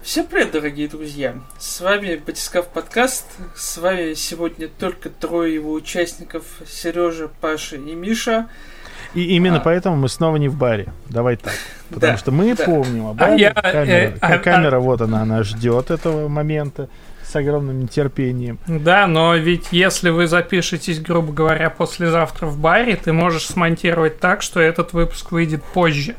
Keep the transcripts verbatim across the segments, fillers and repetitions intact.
Всем привет, дорогие друзья! С вами Батискаф подкаст. С вами сегодня только трое его участников: Сережа, Паша и Миша. И именно а... поэтому мы снова не в баре. Давай так. Потому да, что мы да. помним о баре. А я, камера, э, а, камера а... вот она, она ждет этого момента с огромным нетерпением. Да, но ведь если вы запишетесь, грубо говоря, послезавтра в баре, ты можешь смонтировать так, что этот выпуск выйдет позже.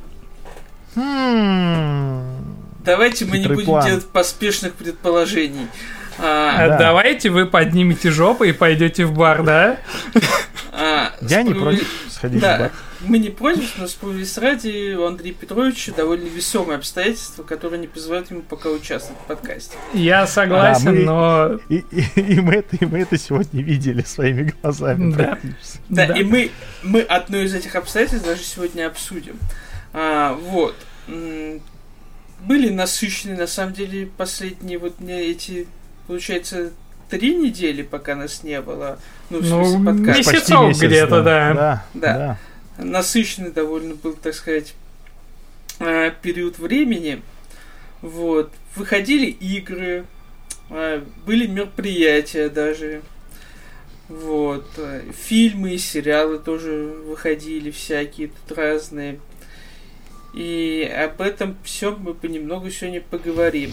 Хм... Давайте мы не будем план. делать поспешных предположений. А, Да. Да. Давайте вы поднимете жопу и пойдете в бар, да? а, Я не справедли- против сходить Да, в бар. мы не против, но справедливости ради у Андрея Петровича довольно весомые обстоятельства, которые не позволяют ему пока участвовать в подкасте. Я согласен, А, мы- но... И, и- и мы это, и мы это сегодня видели своими глазами. Да. практически. Да, Да. и мы, мы одно из этих обстоятельств даже сегодня обсудим. А, вот. М, Были насыщенные, на самом деле, последние вот не эти, получается, три недели, пока нас не было. Ну, в Ну, смысле, подкаст. месяц. Почти Месяцок где-то, да. Да, Да. да. Насыщенный довольно был, так сказать, э, период времени. Вот. Выходили игры, э, были мероприятия даже. Вот. э, Фильмы и сериалы тоже выходили всякие, тут разные. И об этом все мы понемногу сегодня поговорим.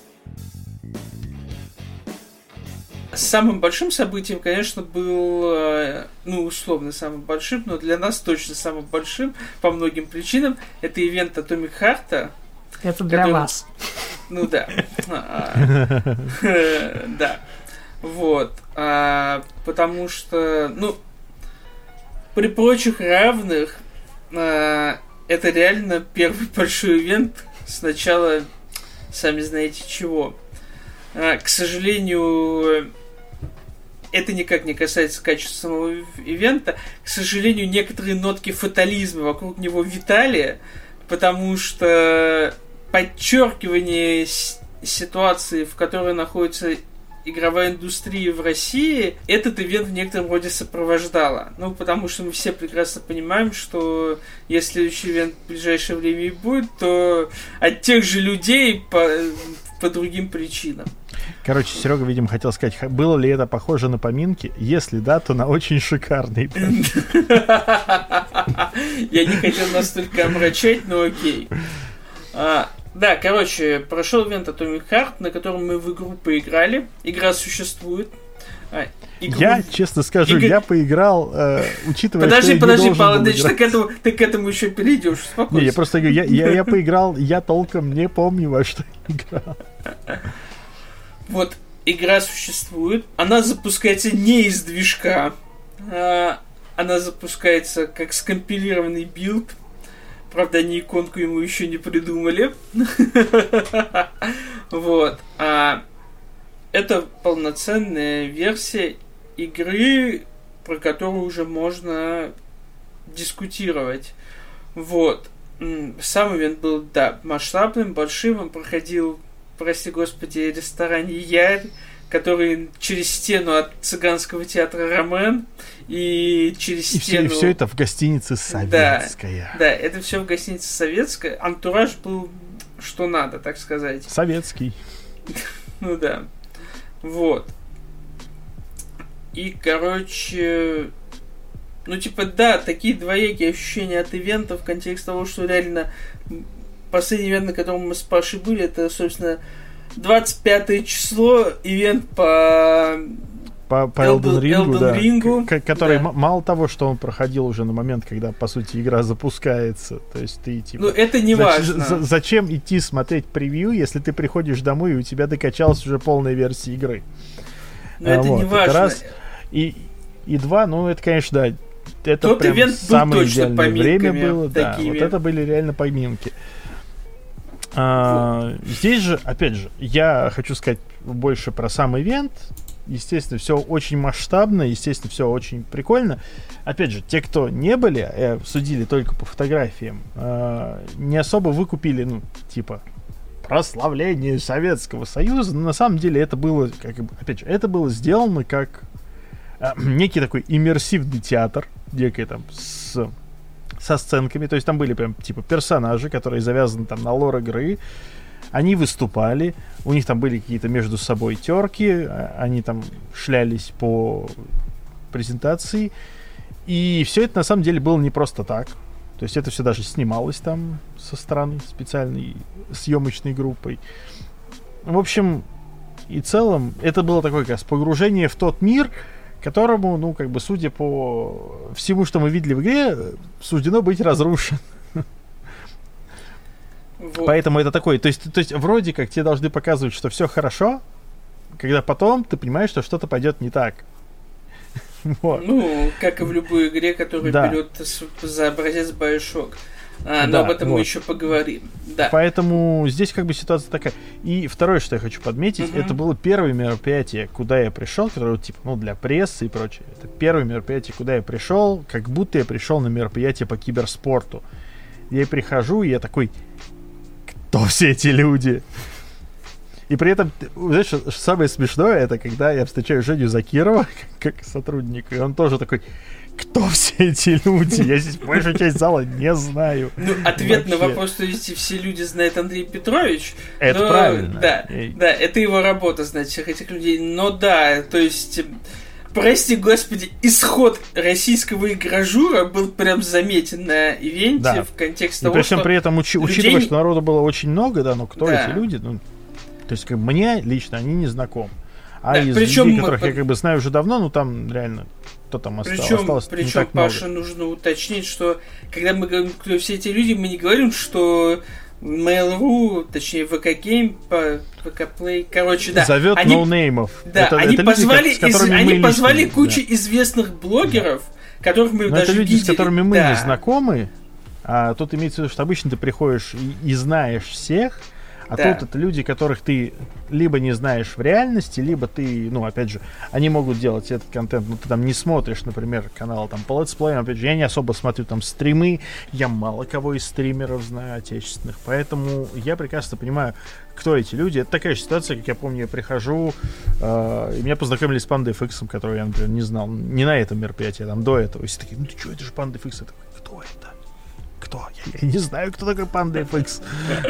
Самым большим событием, конечно, был, э, ну, условно самым большим, но для нас точно самым большим, по многим причинам, это ивент Atomic Heart. Это для который- вас. Ну да. А, э, Да. Вот. А, Потому что, ну, при прочих равных, а, это реально первый большой ивент с начала, сами знаете чего. А, К сожалению, это никак не касается качества самого ивента. К сожалению, некоторые нотки фатализма вокруг него витали, потому что подчеркивание с- ситуации, в которой находится игровая индустрия в России, этот ивент в некотором роде сопровождало. Ну, потому что мы все прекрасно понимаем, что если следующий ивент в ближайшее время и будет, то от тех же людей по, по другим причинам. Короче, Серега, видимо, хотел сказать, х- было ли это похоже на поминки? Если да, то на очень шикарный. Я не хотел настолько омрачать, но окей. А, да, короче, прошел ивент Atomic Heart, на котором мы в игру поиграли. Игра существует. А, игру- Я, честно скажу, Игорь- я поиграл, э, учитывая, Подожди, что я подожди, не должен Павел был Андреевич, ты играть. к этому, ты к этому еще перейдешь. Не, Успокойся. я просто говорю, я, я, я поиграл, я толком не помню, во что играл. Вот, игра существует. Она запускается не из движка. а, Она запускается как скомпилированный билд. Правда, они иконку ему еще не придумали. Вот. А это полноценная версия игры, про которую уже можно дискутировать. Вот. М, Сам ивент был, да, масштабным, большим. Он проходил, прости господи, в ресторане Ярь, который через стену от цыганского театра Ромен и через И все, стену... и все это в гостинице Советская. Да, это все в гостинице Советская. Антураж был что надо, так сказать. Советский. Ну да. Вот. И, короче... Ну, типа, да, такие двоякие ощущения от ивента в контексте того, что реально последний ивент, на котором мы с Пашей были, это, собственно, двадцать пятое число, ивент по... По, по Elden- Elden Ring, Elden да, Ring, к- который да. м- мало того, что он проходил уже на момент, когда, по сути, игра запускается, то есть ты, типа... Ну, это не зач- важно. за- зачем идти смотреть превью, если ты приходишь домой и у тебя докачалась уже полная версия игры? Но А, это вот, не это важно. раз. И, и два, ну, это, конечно, да, это Тот прям ивент был самое точно идеальное время поминками было, да, такими. вот это были реально поминки. А, здесь же, опять же, я хочу сказать больше про сам ивент. Естественно, все очень масштабно, естественно, все очень прикольно. Опять же, те, кто не были, э, судили только по фотографиям, э, не особо выкупили, ну, типа, прославление Советского Союза. Но на самом деле это было, как, бы, опять же, это было сделано как э, некий такой иммерсивный театр, некий там с со сценками, то есть там были прям типа персонажи, которые завязаны там на лор игры. Они выступали, у них там были какие-то между собой терки, они там шлялись по презентации. И все это на самом деле было не просто так. То есть это все даже снималось там со стороны специальной съемочной группой. В общем и целом, это было такое как раз погружение в тот мир, которому, ну, как бы, судя по всему, что мы видели в игре, суждено быть разрушен. Вот. Поэтому это такое, то есть, то есть вроде как тебе должны показывать, что все хорошо, когда потом ты понимаешь, что что-то пойдет не так. Вот. Ну, как и в любой игре, которая да. берет за образец Bioshock. А, но да, об этом вот. мы еще поговорим. Да. Поэтому здесь как бы ситуация такая. И второе, что я хочу подметить, uh-huh. это было первое мероприятие, куда я пришел, которое типа, ну, для прессы и прочее. Это первое мероприятие, куда я пришел, как будто я пришел на мероприятие по киберспорту. Я прихожу, и я такой, кто все эти люди? И при этом, знаешь, что самое смешное, это когда я встречаю Женю Закирова, как, как сотрудника, и он тоже такой, кто все эти люди? Я здесь большую часть зала не знаю. Ну, ответ вообще. На вопрос, что эти все люди знает Андрей Петрович. Это но, правильно. Да, Эй. да, это его работа знать всех этих людей. Но да, то есть, прости господи, исход российского игражура был прям заметен на ивенте да. в контексте и того, причем что при этом, учи- людей... учитывая, что народу было очень много, да, но кто да. эти люди? Ну, то есть, как, мне лично они не знакомы. А да, из причем людей, которых мы... я как бы знаю уже давно, ну там реально кто там осталось, причем, осталось причем, не так Паша, много. нужно уточнить, что когда мы говорим, кто все эти люди, мы не говорим, что Mail.ru, точнее ВК Game, ВК Play, короче, да. Зовет они, ноунеймов. Да, это, они это позвали, люди, как, с из, они позвали лично, кучу да. известных блогеров, да. которых мы Но даже это люди, видели. с которыми мы да. не знакомы, а тут имеется в виду, что обычно ты приходишь и, и знаешь всех, а да. тут это люди, которых ты либо не знаешь в реальности, либо ты, ну, опять же, они могут делать этот контент, но ты там не смотришь, например, канал там по летсплеям, опять же, я не особо смотрю там стримы, я мало кого из стримеров знаю отечественных, поэтому я прекрасно понимаю, кто эти люди. Это такая же ситуация, как я помню, я прихожу, э, и меня познакомили с Пандой эф икс, которого я, например, не знал, не на этом мероприятии, а там до этого. И все такие, ну ты что, это же Панда эф икс. Я такой, кто это? Кто? Я, я не знаю, кто такой Панда эф икс.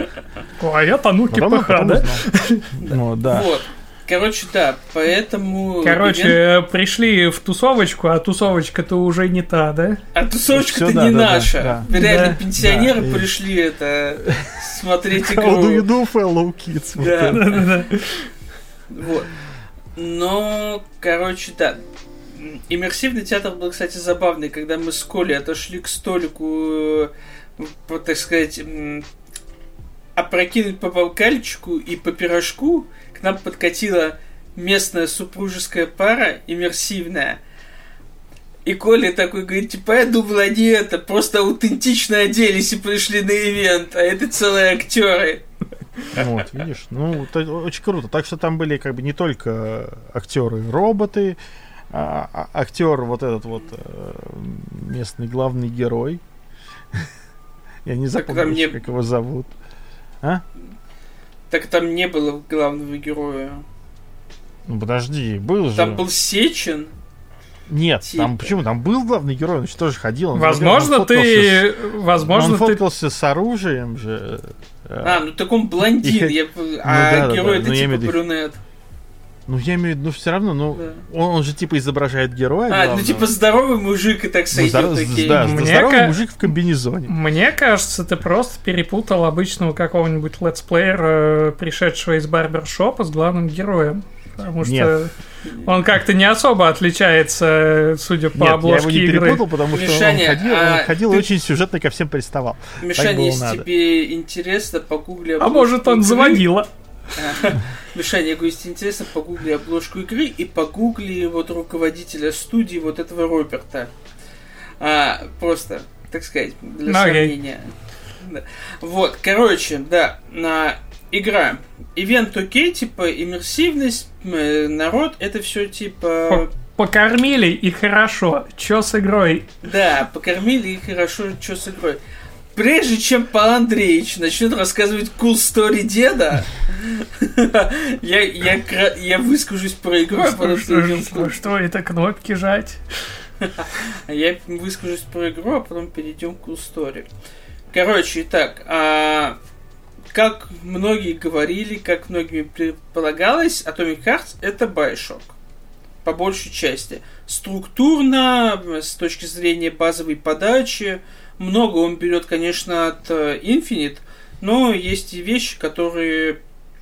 А я Тануки ПХ, да? Ну, да. Вот. Короче, да, поэтому... Короче, ивент... пришли в тусовочку, а тусовочка-то уже не та, да? А тусовочка-то да, не да, наша. Да, да. Реально, да. пенсионеры да. пришли это смотреть игру. How do you do, fellow kids? Да, да, да. Вот. Но, короче, да. Иммерсивный театр был, кстати, забавный, когда мы с Колей отошли к столику, так сказать, опрокинуть по бокальчику и по пирожку, к нам подкатила местная супружеская пара, иммерсивная. И Коля такой говорит, типа, я думал, они это, просто аутентично оделись и пришли на ивент, а это целые актеры. Вот, видишь, ну, это очень круто. Так что там были как бы не только актеры-роботы, а, а актер вот этот вот местный главный герой. Я не запомнил, не... как его зовут. А? Так там не было главного героя. Ну подожди, был там же. Там был Сечин. Нет, типа. там почему? Там был главный герой, он же тоже ходил. Он возможно, он ты... С... Возможно, он ты... фоткался с оружием же. А, ну так он блондин, И... я... ну, а да, герой да, да. это Ну, типа брюнет. Ну, я имею в виду, ну, все равно, ну, да. он, он же, типа, изображает героя. А, главного. Ну, типа, здоровый мужик и так сойдет, ну, здоров... окей. Да, Мне здоровый ка... мужик в комбинезоне. Мне кажется, ты просто перепутал обычного какого-нибудь летсплеера, пришедшего из барбершопа, с главным героем. Потому что Нет. он как-то не особо отличается, судя по Нет, обложке игры. я его не перепутал, потому что Мишаня, он ходил, а он ходил ты... и очень сюжетно ко всем приставал. Мишаня, если надо. Тебе интересно, погугли обложку А может, он игры. заводила. Мишаня, я говорю, если интересно, погугли обложку игры и погугли вот руководителя студии вот этого Роберта. А, просто, так сказать, для no, сравнения. Да. Вот, короче, да, на игра. Ивент окей, типа, иммерсивность, народ, это все типа... Покормили и хорошо. Чё с игрой? Да, покормили и хорошо, чё с игрой. Прежде чем Павел Андреевич начнет рассказывать cool story деда, я, я, я выскажусь про игру, а потом что, что, что это кнопки жать? Я выскажусь про игру, а потом перейдем к cool story. Короче, итак, а, как многие говорили, как многими предполагалось, Atomic Heart это Bioshock. По большей части. Структурно, с точки зрения базовой подачи, много он берет, конечно, от Infinite, но есть и вещи, которые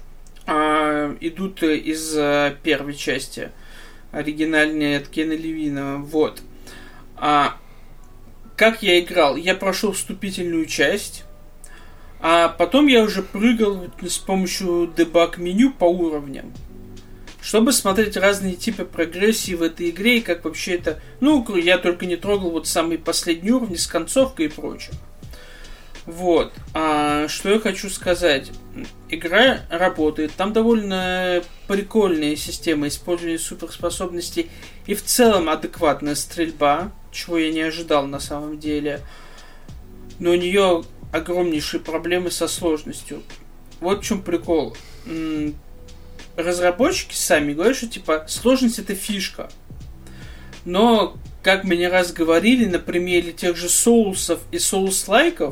а, идут из а, первой части, оригинальной от Кена Левина. Вот. А, как я играл? Я прошел вступительную часть, а потом я уже прыгал с помощью дебаг-меню по уровням, чтобы смотреть разные типы прогрессии в этой игре и как вообще это... Ну, я только не трогал вот самые последние уровни с концовкой и прочим. Вот. А, что я хочу сказать. Игра работает. Там довольно прикольная система использования суперспособностей и в целом адекватная стрельба, чего я не ожидал на самом деле. Но у нее огромнейшие проблемы со сложностью. Вот в чем прикол. Разработчики сами говорят, что типа сложность это фишка. Но, как мы не раз говорили, на примере тех же соусов и соус-лайков,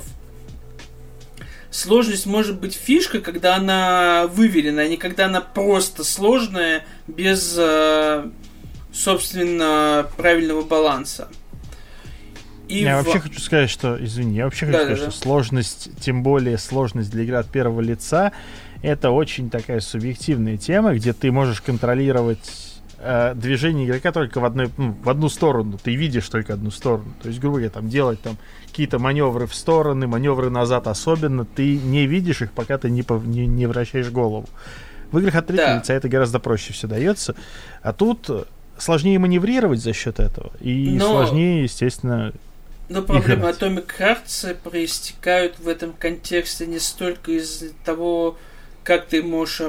сложность может быть фишка, когда она выверена, а не когда она просто сложная, без, собственно, правильного баланса. И я в... вообще хочу сказать, что, извини, я вообще хочу да, сказать, да, что да. сложность, тем более сложность для игры от первого лица, это очень такая субъективная тема, где ты можешь контролировать э, движение игрока только в, одной, ну, в одну сторону. Ты видишь только одну сторону. То есть, грубо говоря, там, делать там, какие-то маневры в стороны, маневры назад особенно, ты не видишь их, пока ты не, не, не вращаешь голову. В играх от третьего да. лица это гораздо проще все дается. А тут сложнее маневрировать за счет этого. И Но... сложнее, естественно... Но проблемы Atomic Hearts проистекают в этом контексте не столько из того, как ты можешь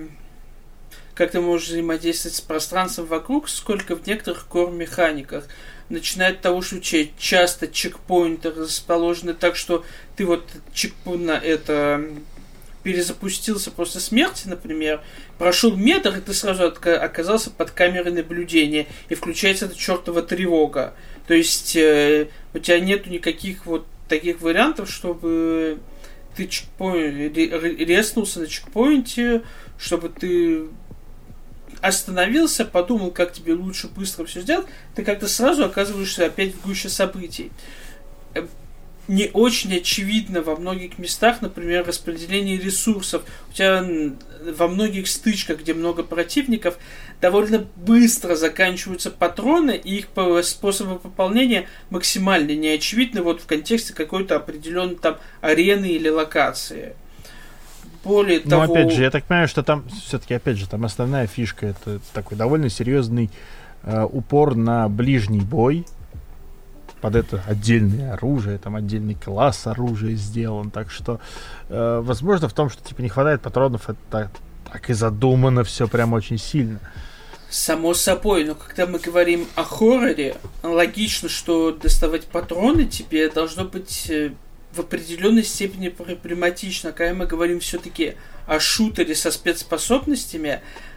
как ты можешь взаимодействовать с пространством вокруг, сколько в некоторых кор-механиках. Начиная от того, что часто чекпоинты расположены так, что ты вот чекпоинт на это перезапустился после смерти, например, прошел метр, и ты сразу оказался под камерой наблюдения, и включается эта чертова тревога. То есть э, у тебя нету никаких вот таких вариантов, чтобы ты чекпоинт, резнулся на чекпоинте, чтобы ты остановился, подумал, как тебе лучше быстро все сделать, ты как-то сразу оказываешься опять в гуще событий. Не очень очевидно во многих местах, например, распределение ресурсов. У тебя во многих стычках, где много противников, довольно быстро заканчиваются патроны, и их способы пополнения максимально неочевидны вот в контексте какой-то определенной там арены или локации. Более Но того... опять же, я так понимаю, что там все-таки, опять же, там основная фишка, это такой довольно серьезный э, упор на ближний бой. Под это отдельное оружие, там отдельный класс оружия сделан. Так что, э, возможно, в том, что типа не хватает патронов, это так и задумано все прям очень сильно. Само собой, но когда мы говорим о хорроре, логично, что доставать патроны тебе должно быть в определенной степени проблематично. Когда мы говорим все-таки о шутере со спецспособностями,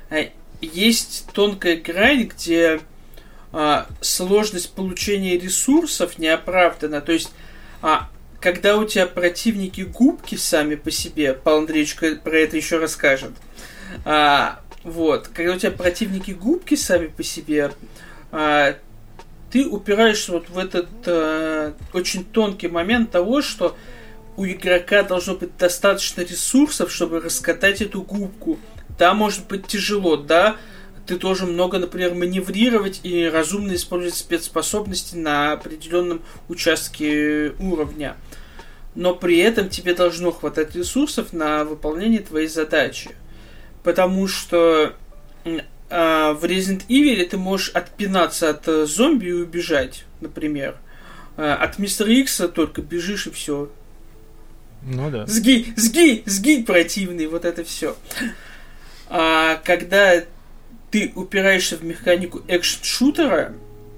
есть тонкая грань, где а, сложность получения ресурсов не оправдана. То есть, а, когда у тебя противники губки сами по себе, Павел Андреевич про это еще расскажет, а, вот, когда у тебя противники губки сами по себе, а, ты упираешься вот в этот а, очень тонкий момент того, что у игрока должно быть достаточно ресурсов, чтобы раскатать эту губку. Да, может быть тяжело, да, ты должен много, например, маневрировать и разумно использовать спецспособности на определенном участке уровня. Но при этом тебе должно хватать ресурсов на выполнение твоей задачи. Потому что э, в Resident Evil ты можешь отпинаться от э, зомби и убежать, например. Э, от Мистера Икса только бежишь и все. Ну да. Сгинь, сгинь, сгинь, противный, вот это все. А когда ты упираешься в механику экшн-шутера,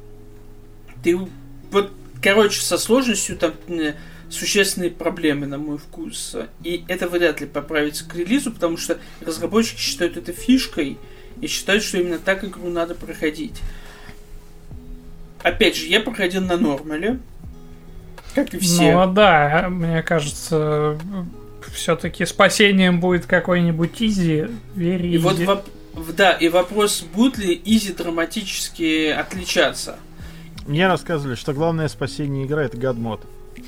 ты вот, короче, со сложностью там существенные проблемы, на мой вкус. И это вряд ли поправится к релизу, потому что разработчики считают это фишкой и считают, что именно так игру надо проходить. Опять же, я проходил на нормале, как и все. Ну да, мне кажется, все-таки спасением будет какой-нибудь изи, very И easy. вот воп... да, и вопрос, будет ли изи драматически отличаться? Мне рассказывали, что главное спасение игры — это гадмод.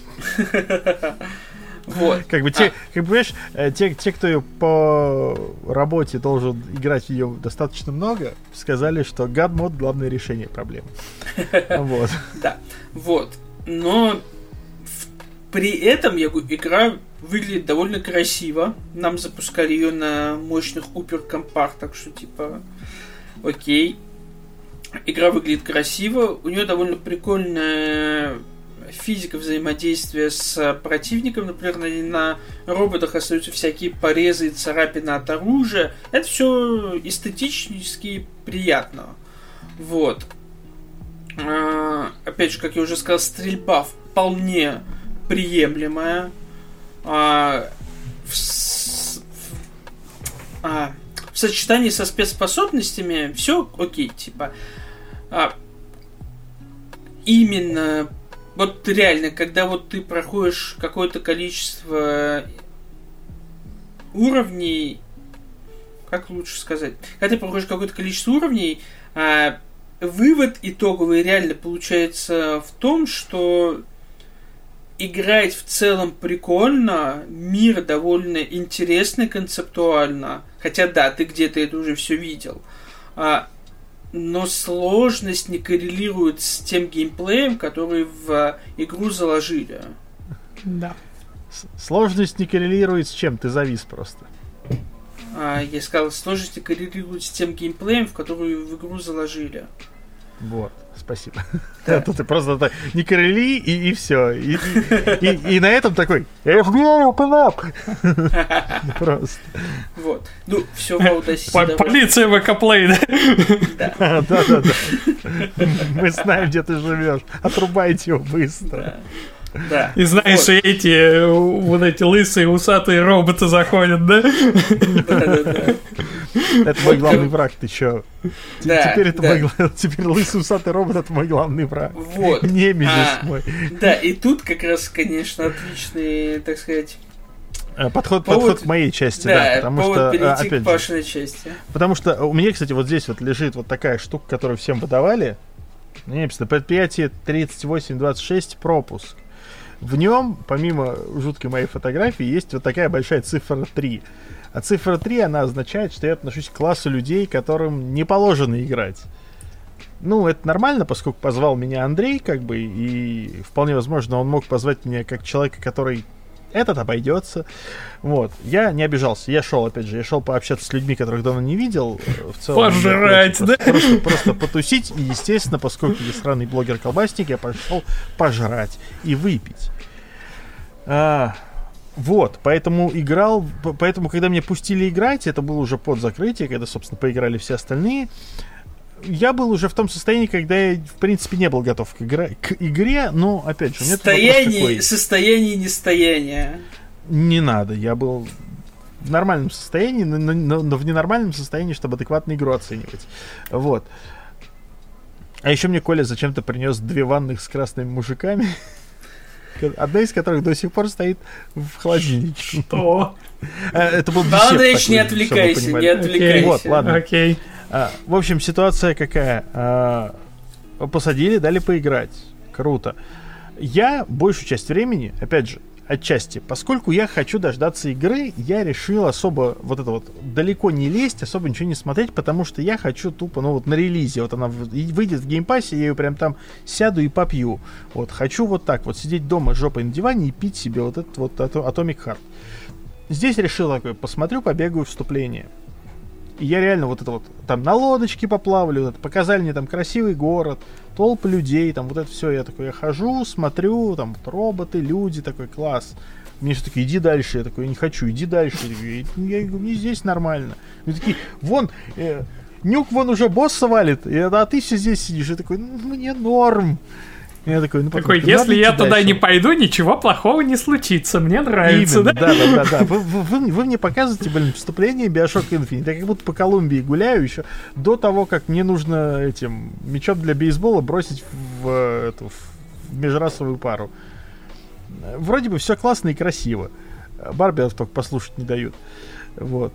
Вот. Как бы те, а. как бы, понимаешь, те, те, кто по работе должен играть в ее достаточно много, сказали, что гадмод — главное решение проблемы. Вот. Да, вот. Но при этом, я говорю, игра выглядит довольно красиво. Нам запускали ее на мощных Upper-компах, так что, типа, окей. Игра выглядит красиво. У нее довольно прикольная физика взаимодействия с противником. Например, на, на роботах остаются всякие порезы и царапины от оружия. Это все эстетически приятно. Вот. А, опять же, как я уже сказал, стрельба вполне приемлемая. А, в, в, а, в сочетании со спецспособностями все окей, типа. А, именно вот реально, когда вот ты проходишь какое-то количество уровней, как лучше сказать, когда ты проходишь какое-то количество уровней, а, вывод итоговый реально получается в том, что играть в целом прикольно, мир довольно интересный концептуально, хотя да, ты где-то это уже все видел, а, но сложность не коррелирует с тем геймплеем, который в игру заложили. Да. Сложность не коррелирует с чем? Ты завис просто. А, я сказал, сложность не коррелирует с тем геймплеем, в который в игру заложили. Вот, спасибо. Да. Тут ты просто так, не коррели, и, и все. И, и, и, и на этом такой эф би ай, open up! Просто. Вот. Ну, все в Audacy. Полиция ВК-плей, да? Да, да, да. Мы знаем, где ты живешь. Отрубайте его быстро. Да. И знаешь, вот. эти вот эти лысые усатые роботы заходят, да? Да, да, да. Это мой главный враг, ты чё? Да, теперь это да. мой теперь лысый усатый робот — это мой главный враг. Вот. Немезис а, мой. Да, и тут как раз, конечно, отличный, так сказать, Подход, повод, подход к моей части, да, да, потому повод что, перейти опять к Пашиной части. Потому что у меня, кстати, вот здесь вот лежит вот такая штука, которую всем выдавали. Мне написано предприятие тридцать восемь двадцать шесть пропуск. В нем, помимо жуткой моей фотографии, есть вот такая большая цифра три. А цифра три, она означает, что я отношусь к классу людей, которым не положено играть. Ну, это нормально, поскольку позвал меня Андрей, как бы, и вполне возможно, он мог позвать меня как человека, который этот обойдется. Вот. Я не обижался. Я шел, опять же, я шел пообщаться с людьми, которых давно не видел. В целом, пожрать, просто, да? Просто, просто, просто потусить. И, естественно, поскольку я сраный блогер-колбасник, я пошел пожрать и выпить. А, вот. Поэтому играл... Поэтому, когда меня пустили играть, это было уже под закрытие, когда, собственно, поиграли все остальные. Я был уже в том состоянии, когда я, в принципе, не был готов к, игра... к игре, но, опять же, у меня состояние, состояние нестояния. Не надо, я был в нормальном состоянии, но, но, но в ненормальном состоянии, чтобы адекватно игру оценивать. Вот. А еще мне Коля зачем-то принес две ванных с красными мужиками, одна из которых до сих пор стоит в холодильнике. Что? Это был десерт. Андреевич, не отвлекайся, не отвлекайся. Вот, ладно. Окей. А, в общем, ситуация какая? А, посадили, дали поиграть. Круто. Я большую часть времени, опять же, отчасти, поскольку я хочу дождаться игры, я решил особо вот это вот далеко не лезть, особо ничего не смотреть, потому что я хочу тупо, ну вот на релизе, вот она выйдет в геймпассе, я ее прям там сяду и попью. Вот, хочу вот так вот сидеть дома жопой на диване и пить себе вот этот вот Atomic Heart. Здесь решил такой, посмотрю, побегаю вступление. И я реально вот это вот, там на лодочке поплавали, вот это, показали мне там красивый город, толпы людей, там вот это все. Я такой, я хожу, смотрю, там вот роботы, люди, такой, класс. Мне все такие, иди дальше. Я такой, я не хочу, иди дальше. Я говорю, мне здесь нормально. Они такие, вон, э, Нюк вон уже босса валит, и, а ты все здесь сидишь. Я такой, ну, мне норм. Я такой, ну, такой, если я туда дальше не пойду, ничего плохого не случится. Мне нравится, именно, да? Да, да, да, да. Вы, вы, вы мне показываете, блин, вступление Bioshock Infinite. Я как будто по Колумбии гуляю еще до того, как мне нужно этим мячом для бейсбола бросить в, эту, в межрасовую пару. Вроде бы все классно и красиво. Барберов только послушать не дают. Вот.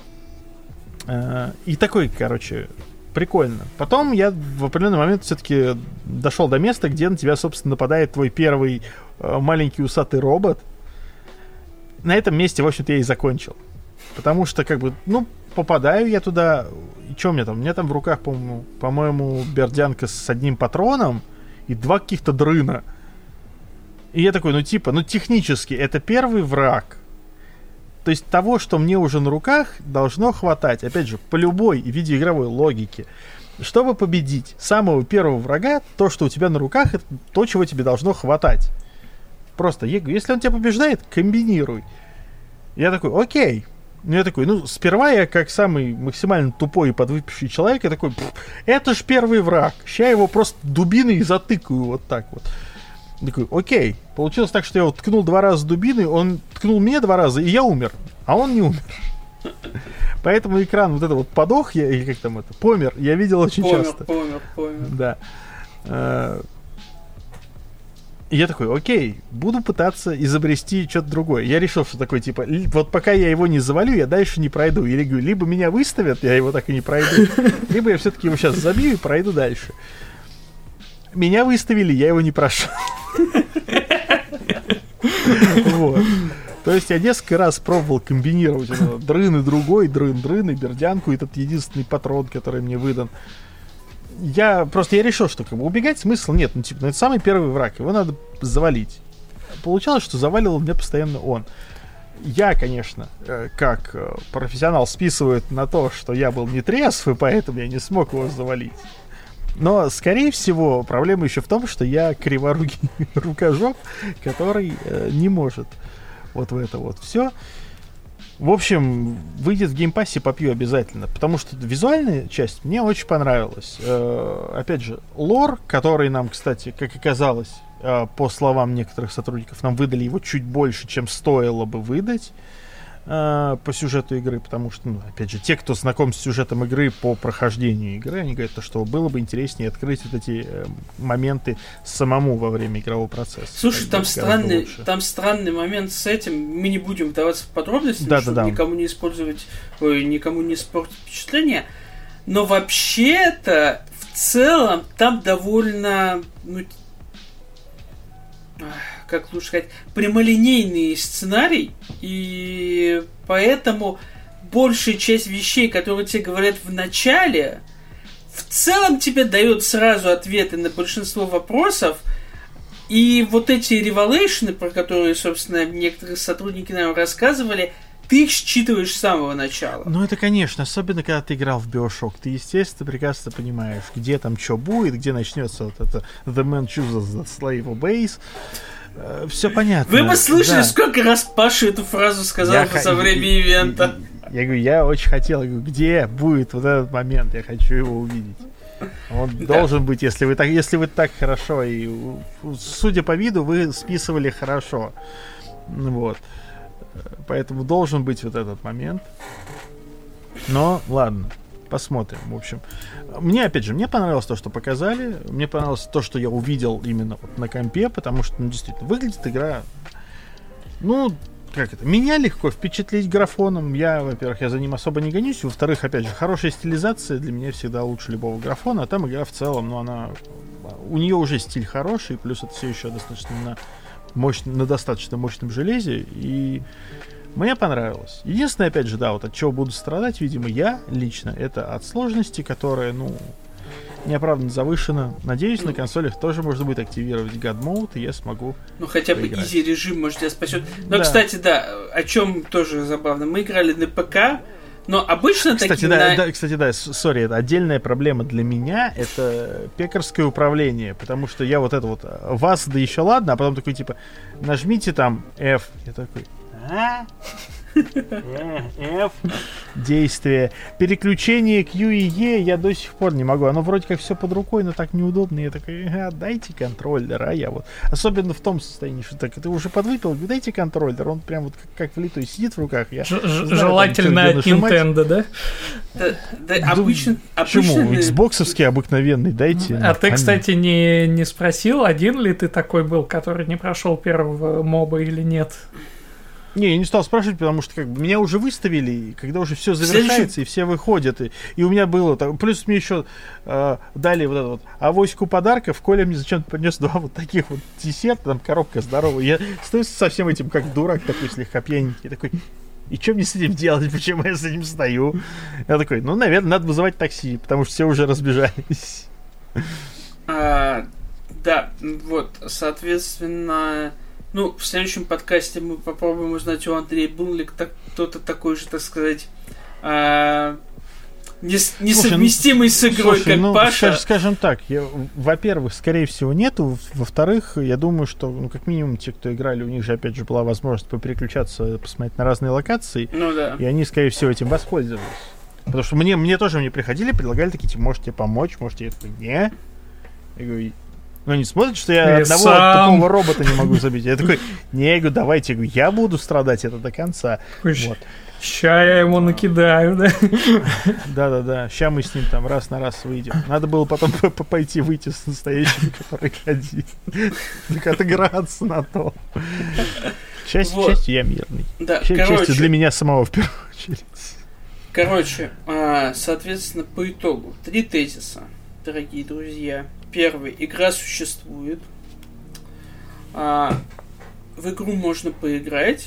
И такой, короче, прикольно. Потом я в определенный момент все-таки дошел до места, где на тебя, собственно, нападает твой первый маленький усатый робот. На этом месте, в общем-то, я и закончил. Потому что, как бы, ну, попадаю я туда. И что у меня там? У меня там в руках, по-моему, по-моему, бердянка с одним патроном и два каких-то дрына. И я такой, ну, типа, ну, технически, это первый враг. То есть того, что мне уже на руках, должно хватать. Опять же, по любой видеоигровой логике. Чтобы победить самого первого врага, то, что у тебя на руках, это то, чего тебе должно хватать. Просто, если он тебя побеждает, комбинируй. Я такой, окей. Ну, я такой, ну, сперва я, как самый максимально тупой и подвыпивший человек, я такой, это ж первый враг. Ща его просто дубиной затыкаю вот так вот. Я такой, окей. Получилось так, что я вот ткнул два раза дубиной, он ткнул меня два раза, и я умер. А он не умер. Поэтому экран вот это вот подох, я, или как там это, помер, я видел очень помер, часто. Помер, помер, Да. И я такой, окей, буду пытаться изобрести что-то другое. Я решил, что такой, типа, вот пока я его не завалю, я дальше не пройду. Или говорю, либо меня выставят, я его так и не пройду, либо я все-таки его сейчас забью и пройду дальше. Меня выставили, я его не прошел. Вот. То есть я несколько раз пробовал комбинировать дрын и другой, дрын-дрын и бердянку, и этот единственный патрон, который мне выдан. Я просто я решил, что как бы убегать смысла нет. Ну, типа, ну, это самый первый враг, его надо завалить. Получалось, что заваливал меня постоянно он. Я, конечно, как профессионал, списываю это на то, что я был не трезв, и поэтому я не смог его завалить. Но, скорее всего, проблема еще в том, что я криворукий рукожоп, который э, не может вот в это вот все. В общем, выйдет в геймпассе, попью обязательно, потому что визуальная часть мне очень понравилась. Э, опять же, лор, который нам, кстати, как оказалось, э, по словам некоторых сотрудников, нам выдали его чуть больше, чем стоило бы выдать э, по сюжету игры, потому что, ну, опять же, те, кто знаком с сюжетом игры по прохождению игры, они говорят, что было бы интереснее открыть вот эти э, моменты самому во время игрового процесса. Слушай, там странный, там странный момент с этим, мы не будем вдаваться в подробности, да, чтобы да, да. никому не использовать, ой, никому не испортить впечатление, но вообще-то в целом там довольно, ну, как лучше сказать, прямолинейный сценарий, и поэтому большая часть вещей, которые тебе говорят в начале, в целом тебе дает сразу ответы на большинство вопросов, и вот эти революшны, про которые, собственно, некоторые сотрудники нам рассказывали, ты их считываешь с самого начала. Ну, это, конечно, особенно, когда ты играл в Bioshock. Ты, естественно, прекрасно понимаешь, где там что будет, где начнется вот это The Man chooses the slave obeys. Э, все понятно. Вы бы слышали, да. Сколько раз Паша эту фразу сказал я за х... время я, ивента? Я, я говорю, я очень хотел, я говорю, где будет вот этот момент, я хочу его увидеть. Он да. должен быть, если вы так, если вы так хорошо, и судя по виду, вы списывали хорошо. Вот. Поэтому должен быть вот этот момент. Но ладно, посмотрим. В общем, мне, опять же, мне понравилось то, что показали. Мне понравилось то, что я увидел именно вот на компе, потому что, ну, действительно, выглядит игра, ну, как это, меня легко впечатлить графоном. Я, во-первых, я за ним особо не гонюсь. Во-вторых, опять же, хорошая стилизация для меня всегда лучше любого графона. А там игра в целом, ну, она, у нее уже стиль хороший, плюс это все еще достаточно на Мощ... на достаточно мощном железе, и мне понравилось. Единственное, опять же, да, вот от чего буду страдать, видимо, я лично, это от сложности, которая, ну, неоправданно завышена. Надеюсь, на консолях тоже можно будет активировать God Mode, и я смогу Ну, хотя бы поиграть. Easy режим, может, тебя спасет. Но, да. кстати, да, о чем тоже забавно, мы играли на ПК, но обычно кстати, такие... да, на... да, кстати, да, сори, это отдельная проблема для меня, это пекарское управление, потому что я вот это вот, вас, да еще ладно, а потом такой, типа, нажмите там F, я такой, а? F, действие, переключение Q и E я до сих пор не могу, оно вроде как все под рукой, но так неудобно, я такой, а, дайте контроллер, а я вот, особенно в том состоянии, что так, ты уже подвыпил, дайте контроллер, он прям вот как, как влитой сидит в руках, я Ж- знаю, желательно там, от Nintendo, да? Да, да, обычно, Почему? обычно... Xbox-овский обыкновенный, дайте. А ты, кстати, не, не спросил, один ли ты такой был, который не прошел первого моба или нет? Не, я не стал спрашивать, потому что как бы меня уже выставили, и когда уже все завершается, Следующий... и все выходят. И, и у меня было так. Плюс мне еще э, дали вот это вот авоську подарков. Коля мне зачем-то принес два вот таких вот десерта, там коробка здоровая. Я стою со всем этим как дурак такой, слегка пьяненький. Такой, и что мне с этим делать? Почему я с этим стою? Я такой, ну, наверное, надо вызывать такси, потому что все уже разбежались. А, да, вот, соответственно... Ну, в следующем подкасте мы попробуем узнать у Андрея, был ли кто-то такой же, так сказать, а, нес- несовместимый слушай, с игрой, слушай, как ну, Паша. Скажем так, я, во-первых, скорее всего, нету. Во-вторых, я думаю, что, ну, как минимум, те, кто играли, у них же, опять же, была возможность попереключаться, посмотреть на разные локации. Ну да. И они, скорее всего, этим воспользовались. Потому что мне, мне тоже мне приходили, предлагали такие, типа, можете помочь, можете... Я такой, не. Я говорю... Ну, они смотрят, что я, я одного сам... такого робота не могу забить. Я такой, не, я говорю, давайте, я, говорю, я буду страдать это до конца. Вот. Ща я ему накидаю, да? Да-да-да, ща мы с ним там раз на раз выйдем. Надо было потом пойти выйти с настоящим, который ходит. Так отыграться на то. К счастью, вот. К счастью, я мирный. Да, к счастью, короче, для меня самого в первую очередь. Короче, соответственно, по итогу, три тезиса, дорогие друзья. Первый. Игра существует. А, в игру можно поиграть.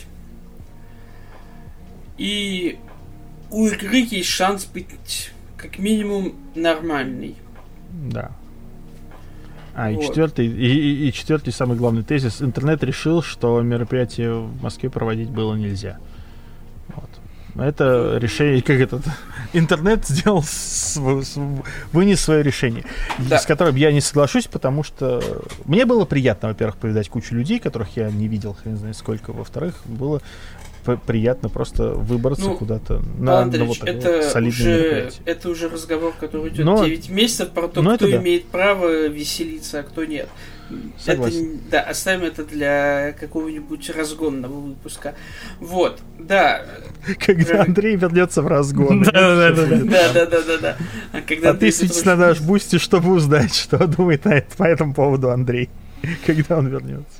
И у игры есть шанс быть как минимум нормальной. Да. А, вот. и четвертый, и, и, и четвертый самый главный тезис. Интернет решил, что мероприятие в Москве проводить было нельзя. Вот. Это решение, как этот интернет сделал, св- св- вынес свое решение, да. С которым я не соглашусь, потому что мне было приятно, во-первых, повидать кучу людей, которых я не видел, хрен знает сколько, во-вторых, было п- приятно просто выбраться ну, куда-то на, Андреевич, на вот такое это солидное уже, мероприятие. Это уже разговор, который идет но, девять месяцев, про то, кто имеет да. право веселиться, а кто нет. Это, да, оставим это для какого-нибудь разгонного выпуска. Вот, да. Когда Андрей вернется в разгон. Да, да, да, да. Подписывайтесь на наш Бусти, чтобы узнать, что думает по этому поводу Андрей, когда он вернется.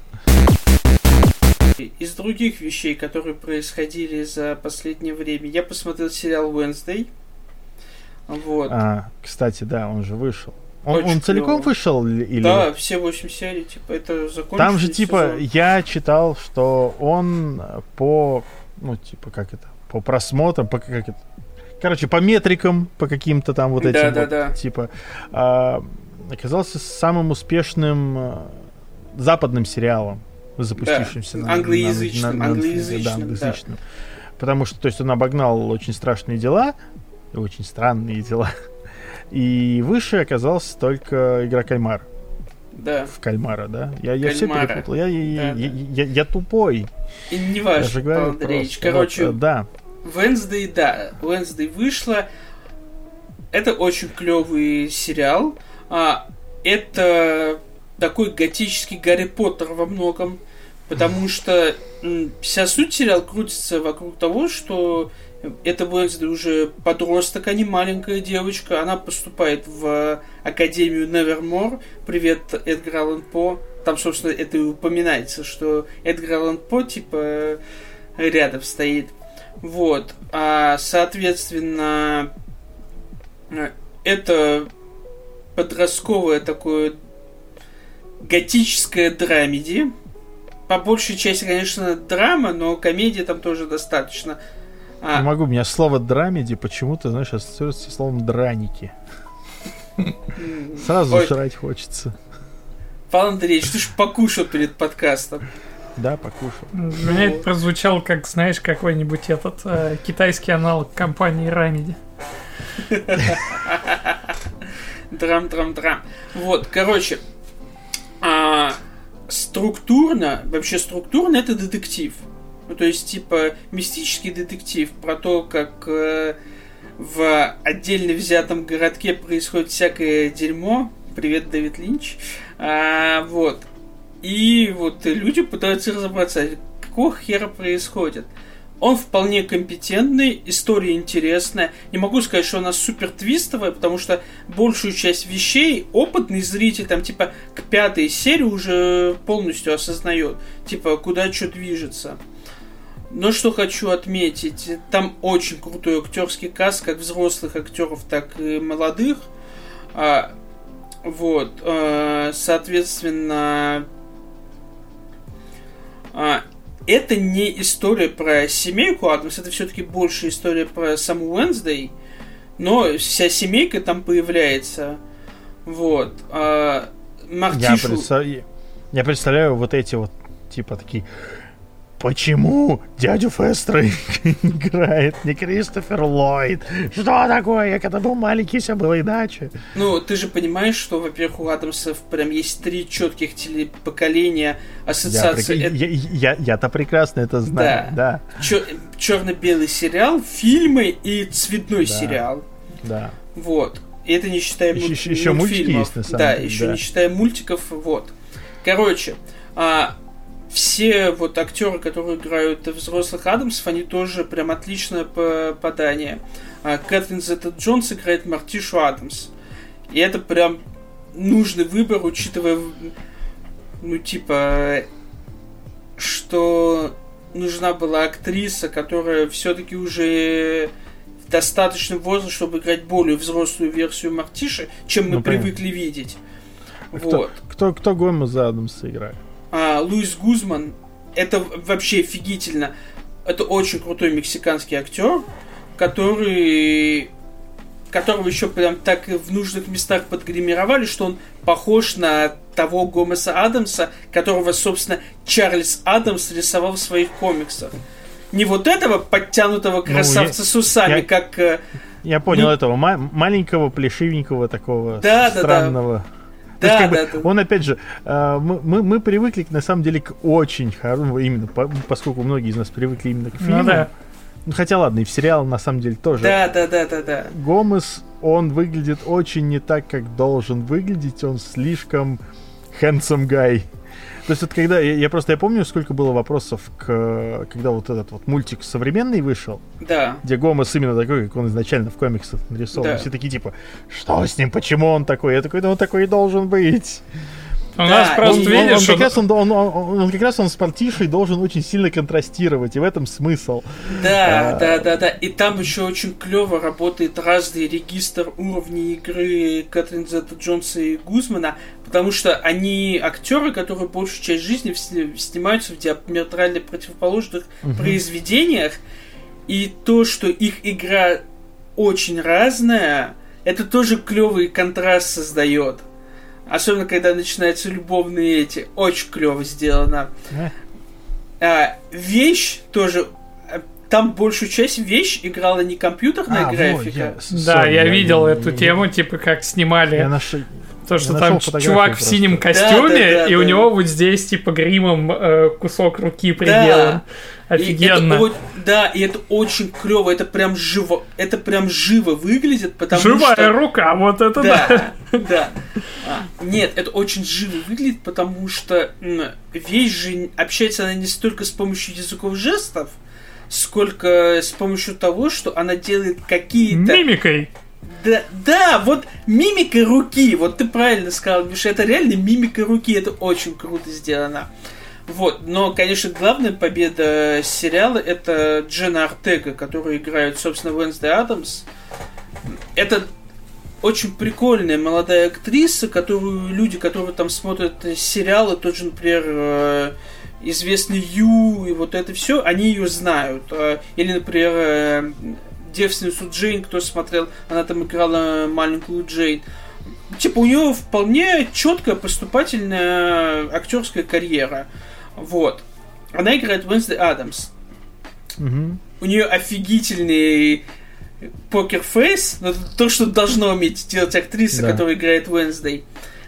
Из других вещей, которые происходили за последнее время, я посмотрел сериал Wednesday. Вот. А, кстати, да, он же вышел. Он, он целиком вышел или? Да, все восемь серий, типа, это закончилось. Там же, типа, сезон. Я читал, что он по, ну, типа, как это, по просмотрам, по как это, короче, по метрикам, по каким-то там вот этим, да, вот, да, да. типа, а, оказался самым успешным западным сериалом, запустившимся да. на, англоязычным, на, на, на, англоязычным, да, англоязычным. Да. Потому что, то есть, он обогнал очень страшные дела, очень странные дела. И выше оказался только игра Кальмар. Да. В Кальмара, да? Я, я все перепутал. Я, я, да, я, да. я, я тупой. И не важно, Павел Андреевич. Короче, вот, да. Wednesday, да. Wednesday вышла. Это очень клевый сериал. А, это такой готический Гарри Поттер во многом. Потому что м, вся суть сериала крутится вокруг того, что эта Wednesday уже подросток, а не маленькая девочка. Она поступает в Академию Невермор. Привет, Эдгар Аллан По. Там, собственно, это и упоминается, что Эдгар Аллан По, типа, рядом стоит. Вот. А, соответственно, это подростковое такое готическое драмеди. По большей части, конечно, драма, но комедии там тоже достаточно. А. Не могу, у меня слово драмеди почему-то, знаешь, ассоциируется со словом драники. Сразу жрать хочется. Павел Андреевич, ты ж покушал перед подкастом. Да, покушал. У меня это прозвучало, как, знаешь, какой-нибудь этот э, китайский аналог компании Рамеди. Драм-драм-драм. Вот, короче, а, структурно, вообще структурно это детектив. Ну, то есть, типа, мистический детектив про то, как э, в отдельно взятом городке происходит всякое дерьмо. Привет, Дэвид Линч. А, вот. И вот люди пытаются разобраться, какого хера происходит. Он вполне компетентный, история интересная. Не могу сказать, что она супер твистовая, потому что большую часть вещей опытный зритель, там, типа, к пятой серии уже полностью осознает, типа, куда что движется. Но что хочу отметить, там очень крутой актерский каст, как взрослых актеров, так и молодых. А, вот, а, соответственно, а, это не история про семейку Адамс, это все-таки больше история про саму Уэнсдей, но вся семейка там появляется. Вот. А, Мартишу... Я, представ... Я представляю вот эти вот, типа, такие... Почему дядю Фестера играет не Кристофер Ллойд? Что такое? Я когда был маленький, все было иначе. Ну, ты же понимаешь, что, во-первых, у Адамсов прям есть три четких телепоколения ассоциации. Я, я, я, я-то прекрасно это знаю, да. да. Чер- черно-белый сериал, фильмы и цветной да. сериал. Да. Вот. И это не считая еще, мульт- еще мультфильмов. Мультики есть, на самом да, деле. еще да. не считая мультиков. Вот. Короче, а, все вот актеры, которые играют взрослых Адамсов, они тоже прям отличное попадание. А, Кэтрин Зета-Джонс играет Мартишу Адамс. И это прям нужный выбор, учитывая, ну, типа, что нужна была актриса, которая все-таки уже в достаточном возрасте, чтобы играть более взрослую версию Мартиши, чем мы ну, привыкли видеть. Кто, вот. кто, кто Гомеза Адамса играет? А, Луис Гузман. Это вообще офигительно. Это очень крутой мексиканский актер, который... которого еще прям так в нужных местах подгримировали, что он похож на того Гомеса Адамса, которого, собственно, Чарльз Адамс рисовал в своих комиксах. Не вот этого подтянутого красавца ну, я, с усами, я, как... Я понял ну, этого ма- маленького, плешивенького такого да, странного... Да, да. То Да, есть, как да, бы, да. Он, опять же, э, мы, мы, мы привыкли, на самом деле, к очень хорошему, именно, по, поскольку многие из нас привыкли именно к фильму. Ну, да. Ну, хотя, ладно, и в сериал, на самом деле, тоже. Да, да, да, да, да. Гомес, он выглядит очень не так, как должен выглядеть. Он слишком handsome guy. То есть, вот когда... Я, я просто я помню, сколько было вопросов, к, когда вот этот вот мультик современный вышел. Да. Где Гомес именно такой, как он изначально в комиксах нарисован. Да. Все такие, типа, что с ним, почему он такой? Я такой, да он такой и должен быть. У да, нас просто, он, видишь... Он, он, как раз он, он, он, он как раз он с Мартишей должен очень сильно контрастировать, и в этом смысл. Да, а... да, да, да. И там еще очень клево работает разный регистр уровней игры Кэтрин Зета-Джонса и Гузмана, потому что они актеры, которые большую часть жизни снимаются в диаметрально противоположных угу. произведениях, и то, что их игра очень разная, это тоже клевый контраст создает. Особенно, когда начинаются любовные эти. Очень клево сделано. Yeah. А, вещь тоже... Там большую часть вещь играла не компьютерная а, графика. Вот, я, да, sorry, я, я видел я, эту я, тему, я, типа, как снимали. Я наш... То, что я там чувак просто. В синем костюме, да, да, да, и да. у него вот здесь, типа, гримом э, кусок руки приделан. Да. Офигенно. И это, да, и это очень клево, это прям живо, это прям живо выглядит, потому Живая что... Живая рука, вот это да. Да, да. А, нет, это очень живо выглядит, потому что м, вещь же общается она не столько с помощью языковых жестов, сколько с помощью того, что она делает какие-то... Мимикой. Да, да, вот мимика руки, вот ты правильно сказал, Миша, это реально мимика руки, это очень круто сделано. Вот, но, конечно, главная победа сериала это Дженна Ортега, которая играет, собственно, Уэнсдей Адамс. Это очень прикольная молодая актриса, которую люди, которые там смотрят сериалы, тот же, например, известный Ю и вот это все, они ее знают. Или, например, девственницу Джейн, кто смотрел, она там играла маленькую Джейн. Типа, у нее вполне четкая поступательная актерская карьера. Вот. Она играет Уэнсдей Адамс. Угу. У нее офигительный покер-фейс, то, что должно уметь делать актриса, да. которая играет Уэнсдей.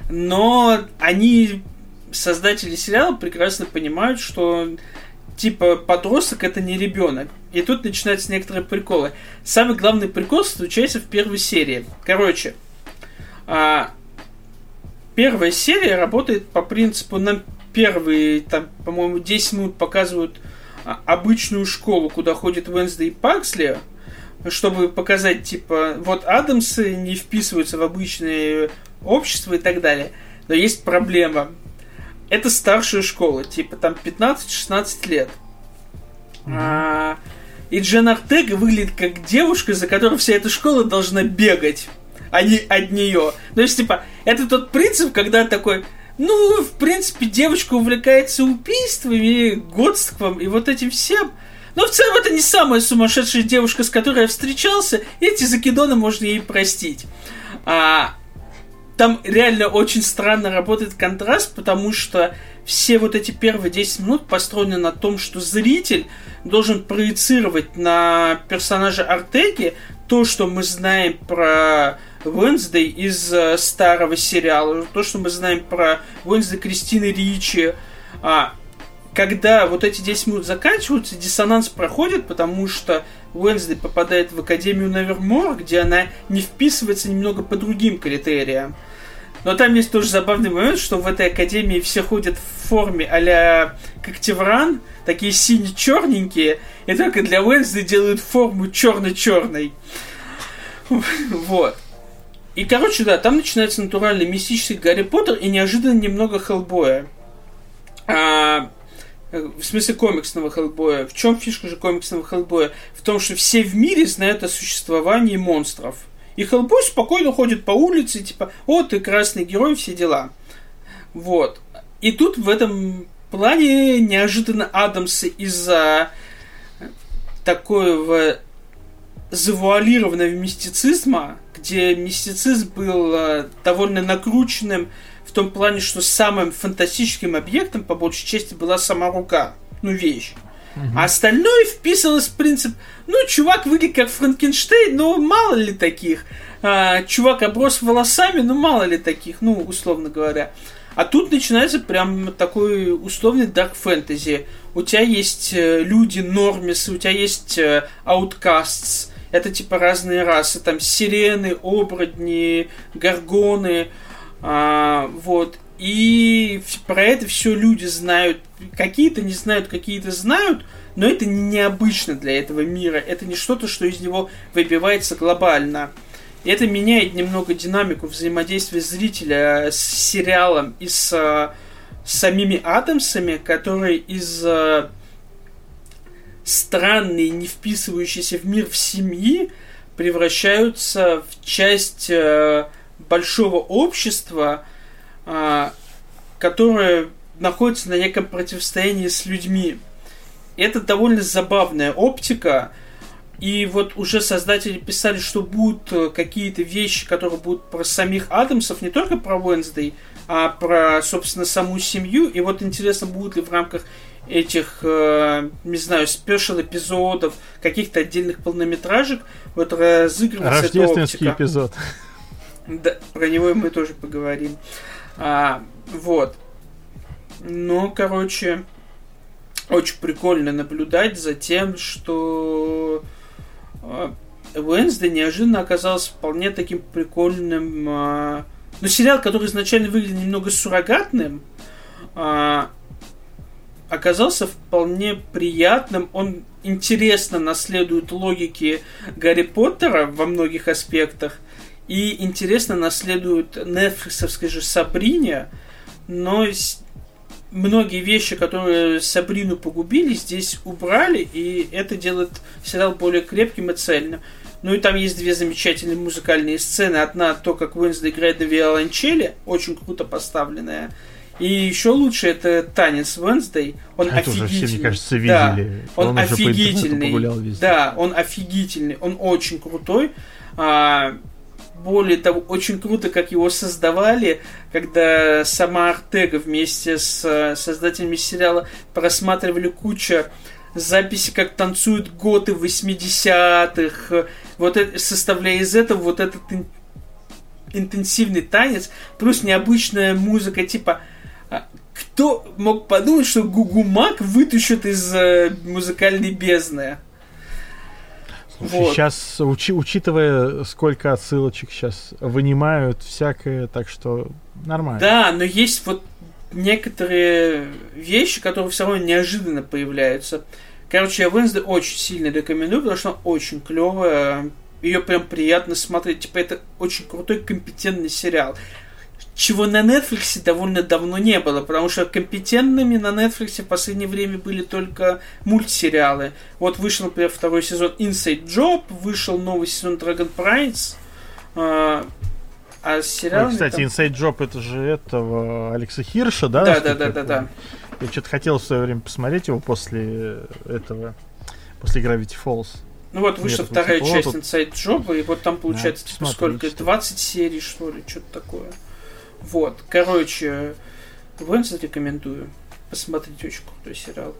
Но они, создатели сериала, прекрасно понимают, что типа подросток это не ребенок. И тут начинаются некоторые приколы. Самый главный прикол случается в первой серии. Короче, а, первая серия работает по принципу, нам первые, там, по-моему, десять минут показывают а, обычную школу, куда ходит Уэнсдей и Паксли, чтобы показать, типа, вот Адамсы не вписываются в обычное общество и так далее. Но есть проблема. Это старшая школа, типа, там пятнадцать-шестнадцать лет. Mm-hmm. А, и Дженна Ортега выглядит как девушка, за которой вся эта школа должна бегать, а не от нее. То есть, типа, это тот принцип, когда такой, ну, в принципе, девочка увлекается убийствами, годством и вот этим всем. Но в целом это не самая сумасшедшая девушка, с которой я встречался, и эти закидоны можно ей простить. А, там реально очень странно работает контраст, потому что все вот эти первые десять минут построены на том, что зритель должен проецировать на персонажа Ортеги то, что мы знаем про Уэнсдей из э, старого сериала, то, что мы знаем про Уэнсдей Кристины Ричи. А, когда вот эти десять минут заканчиваются, диссонанс проходит, потому что Уэнсдей попадает в Академию Невермор, где она не вписывается немного по другим критериям. Но там есть тоже забавный момент, что в этой академии все ходят в форме а-ля Когтевран, такие сине-черненькие, и только для Уэнсдей делают форму черно-черной. Вот. И, короче, да, там начинается натуральный мистический Гарри Поттер и неожиданно немного Хеллбоя. А, в смысле комиксного Хеллбоя. В чем фишка же комиксного Хеллбоя? В том, что все в мире знают о существовании монстров. И Хеллбой спокойно ходит по улице, типа, о, ты красный герой, все дела. Вот. И тут в этом плане неожиданно Адамсы из-за такого завуалированного мистицизма, где мистицизм был э, довольно накрученным в том плане, что самым фантастическим объектом, по большей части, была сама рука, ну, вещь. Uh-huh. А остальное вписывалось в принцип, ну, чувак выглядит как Франкенштейн, но мало ли таких. А, чувак оброс волосами, ну, мало ли таких, ну, условно говоря. А тут начинается прям такой условный дарк фэнтези. У тебя есть э, люди-нормисы, у тебя есть ауткастс. Э, Это типа разные расы. Там сирены, оборотни, горгоны. А, вот. И про это все люди знают. Какие-то не знают, какие-то знают. Но это не необычно для этого мира. Это не что-то, что из него выбивается глобально. И это меняет немного динамику взаимодействия зрителя с сериалом и с, с самими Адамсами, которые из странной, не вписывающейся в мир в семьи превращаются в часть большого общества, которое находится на неком противостоянии с людьми. И это довольно забавная оптика. И вот уже создатели писали, что будут какие-то вещи, которые будут про самих Адамсов, не только про Уэнсдей, а про, собственно, саму семью. И вот интересно, будут ли в рамках этих, э, не знаю, спешл-эпизодов, каких-то отдельных полнометражек вот разыгрываться эта оптика. Рождественский эпизод. Да, про него мы тоже поговорим. А, вот. Ну, короче, очень прикольно наблюдать за тем, что Уэнсдей неожиданно оказался вполне таким прикольным. А, ну, сериал, который изначально выглядел немного суррогатным, а, оказался вполне приятным. Он интересно наследует логике Гарри Поттера во многих аспектах. И интересно наследует нетфликсовской же Сабрине. Но многие вещи, которые Сабрину погубили, здесь убрали. И это делает сериал более крепким и цельным. Ну и там есть две замечательные музыкальные сцены. Одна то, как Уэнсдей играет на виолончели, очень круто поставленная. И еще лучше это танец Уэнсдей. Он это офигительный. Уже все, мне кажется, видели. Да, он, он офигительный. Да, он офигительный. Он очень крутой. А, более того, очень круто, как его создавали, когда сама Ортега вместе с создателями сериала просматривали кучу записи, как танцуют готы восьмидесятых, вот это, составляя из этого вот этот ин- интенсивный танец, плюс необычная музыка, типа, кто мог подумать, что Гугумак вытащит из э, музыкальной бездны? Слушай, вот. Сейчас, учи, учитывая, сколько отсылочек сейчас вынимают всякое, так что нормально. Да, но есть вот некоторые вещи, которые все равно неожиданно появляются. Короче, я Уэнсдей очень сильно рекомендую, потому что она очень клевая. Ее прям приятно смотреть. Типа, это очень крутой, компетентный сериал. чего на Netflix довольно давно не было, потому что компетентными на Netflix в последнее время были только мультсериалы. Вот вышел, например, второй сезон Inside Job, вышел новый сезон Dragon Prince, а, а сериалы... Ой, кстати, там... Inside Job это же этого Алекса Хирша, да? Да, да, да, да, да. Я что-то хотел в свое время посмотреть его после этого, после Gravity Falls. Ну вот вышла Нет, вторая вот, часть вот. Inside Job, и вот там получается, да, типа, смотрю, сколько, что-то. двадцать серий, что ли, что-то такое. Вот, короче, вам рекомендую посмотреть, очень крутой сериал.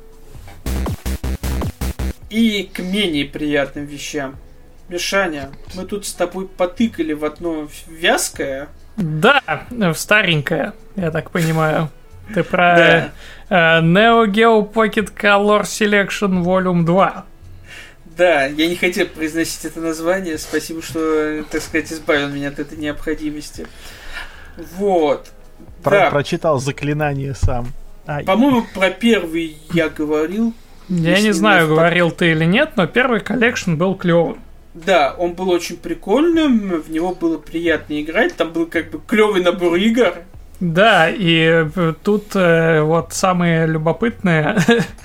И к менее приятным вещам. Мишаня, мы тут с тобой потыкали в одно вязкое. Да, в старенькое, я так понимаю. Ты про да. uh, Neo Geo Pocket Color Selection Volume два. Да, я не хотел произносить это название. Спасибо, что, так сказать, избавил меня от этой необходимости. Вот. Про- да. Прочитал заклинание сам. А, По-моему, про первый я говорил. Я не знаю, говорил ты или нет, но первый коллекшн был клевым. Да, он был очень прикольным, в него было приятно играть, там был как бы клевый набор игр. Да, и тут э, вот самое любопытное,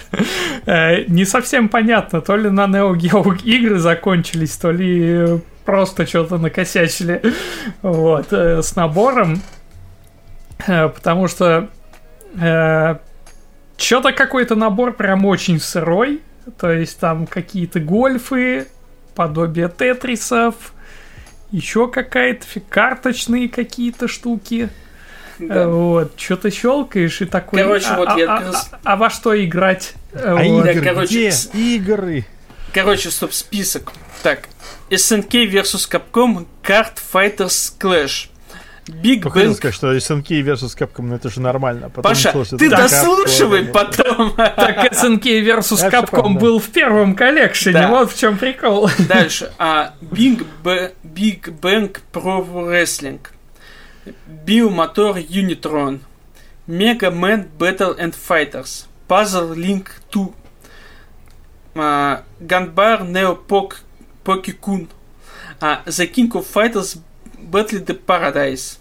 э, не совсем понятно, то ли на Neo Geo игры закончились, то ли просто что-то накосячили вот, э, с набором, э, потому что э, что-то какой-то набор прям очень сырой, то есть там какие-то гольфы, подобие тетрисов, еще какая-то карточные какие-то штуки. Да. Вот, что-то щелкаешь и такой. Короче, а, вот а, я а, как раз... а, а во что играть? А вот. игры, да, короче, где? Игры. Короче, стоп, список. Так, эс эн кей versus. Capcom Card Fighters Clash. Big Только хотел Bang... сказать, что эс эн кей versus. Capcom, ну это же нормально. Потом Паша, началось, ты это дослушивай Capcom. потом. Так эс эн кей versus. Capcom был в первом коллекшене, Да. вот в чем прикол. Дальше. А, Big, B- Big Bang Pro Wrestling. Biomotor Unitron. Mega Man Battle and Fighters. Puzzle Link two. Uh, Gunbar Neo Poke-kun. Uh, The King of Fighters Battle the Paradise.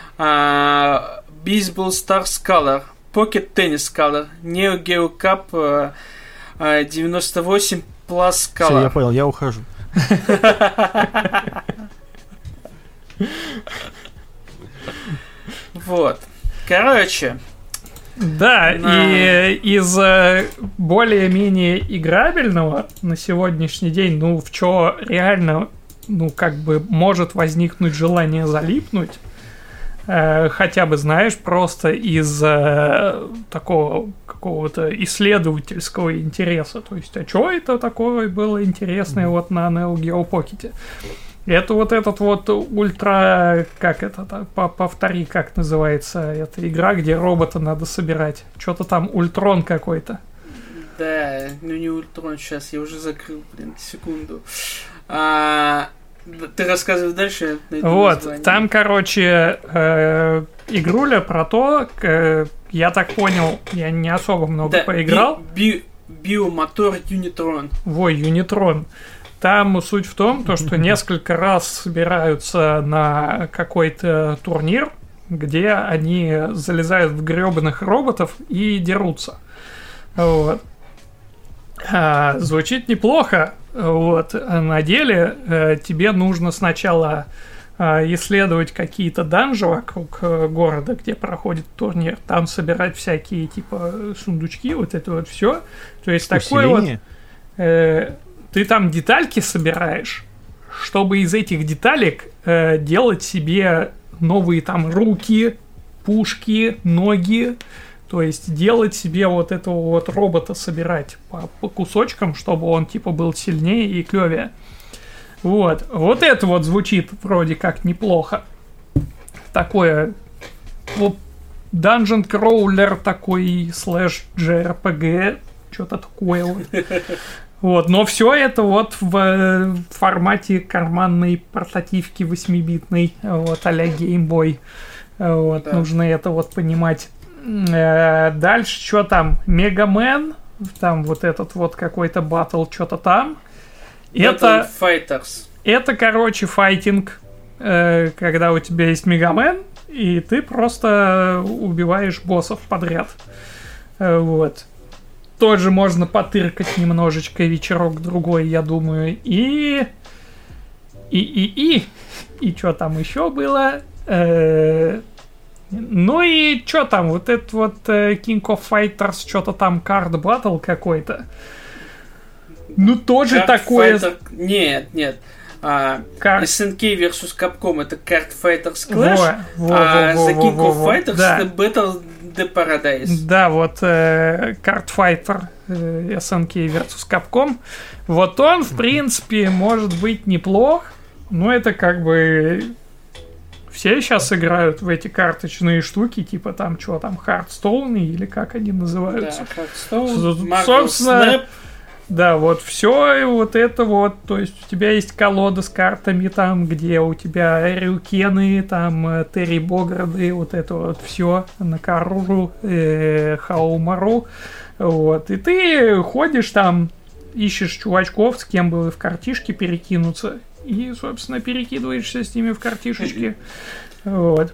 Uh, Baseball Stars Color. Pocket Tennis Color. Neo Geo Cup uh, uh, девяносто восемь Plus Color. Все, я понял, я ухожу. Вот. Короче. Да, и из более-менее играбельного на сегодняшний день, ну, в чё реально, ну, как бы может возникнуть желание залипнуть, э, хотя бы, знаешь, просто из э, такого какого-то исследовательского интереса. То есть, а чё это такое было интересное mm-hmm. вот на Neo Geo Pocket? Это вот этот вот ультра... Как это? Повтори, как называется эта игра, где робота надо собирать. Что-то там ультрон какой-то. Да, ну не ультрон, сейчас я уже закрыл, блин, секунду. А, ты рассказывай дальше. Вот, название. Там, короче, э, игруля про то, э, я так понял, я не особо много да, поиграл. Би- би- Biomotor Unitron. Ой, Unitron. Там суть в том, то, что несколько раз собираются на какой-то турнир, где они залезают в гребаных роботов и дерутся. Вот. А, звучит неплохо. Вот. А на деле а, тебе нужно сначала а, исследовать какие-то данжи вокруг а, города, где проходит турнир. Там собирать всякие типа сундучки, вот это вот все. То есть такое вот... Э, ты там детальки собираешь, чтобы из этих деталек э, делать себе новые там руки, пушки, ноги. То есть делать себе вот этого вот робота, собирать по, по кусочкам, чтобы он типа был сильнее и клевее. Вот. Вот это вот звучит вроде как неплохо. Такое вот Dungeon Crawler такой слэш джей ар пи джи. Что-то такое вот. Вот, но все это вот в, в формате карманной портативки восьмибитной, вот, а-ля Game Boy. Вот, да. Нужно это вот понимать. Э, дальше, что там? Мегамен, там вот этот вот какой-то батл, что-то там. Это Fighters. Это, короче, файтинг, э, когда у тебя есть Мегамен, и ты просто убиваешь боссов подряд. Вот. Тоже можно потыркать немножечко вечерок-другой, я думаю. И... И, и, и... И что там еще было? Э-э- ну и что там? Вот этот вот э- King of Fighters, что-то там Card Battle какой-то. Ну тоже Card такое... Fighter... Нет, нет. А, Card... эс эн кей versus Capcom это Card Fighters Clash, во, во, а во, The во, King во, of во, Fighters да. это Battle the Paradise. Да, вот э, Card Fighter э, эс эн кей versus Capcom. Вот он, в принципе, может быть неплох, но это как бы... Все сейчас играют в эти карточные штуки, типа там, что там, Hearthstone или как они называются. Да, Hearthstone, Marvel Собственно, Snap. да, вот все вот это вот, то есть у тебя есть колода с картами там, где у тебя Рюкены, там Терри Бограды, вот это вот все, Накаруру, э, Хаумару, вот, и ты ходишь там, ищешь чувачков, с кем бы в картишки перекинуться, и, собственно, перекидываешься с ними в картишечки, вот.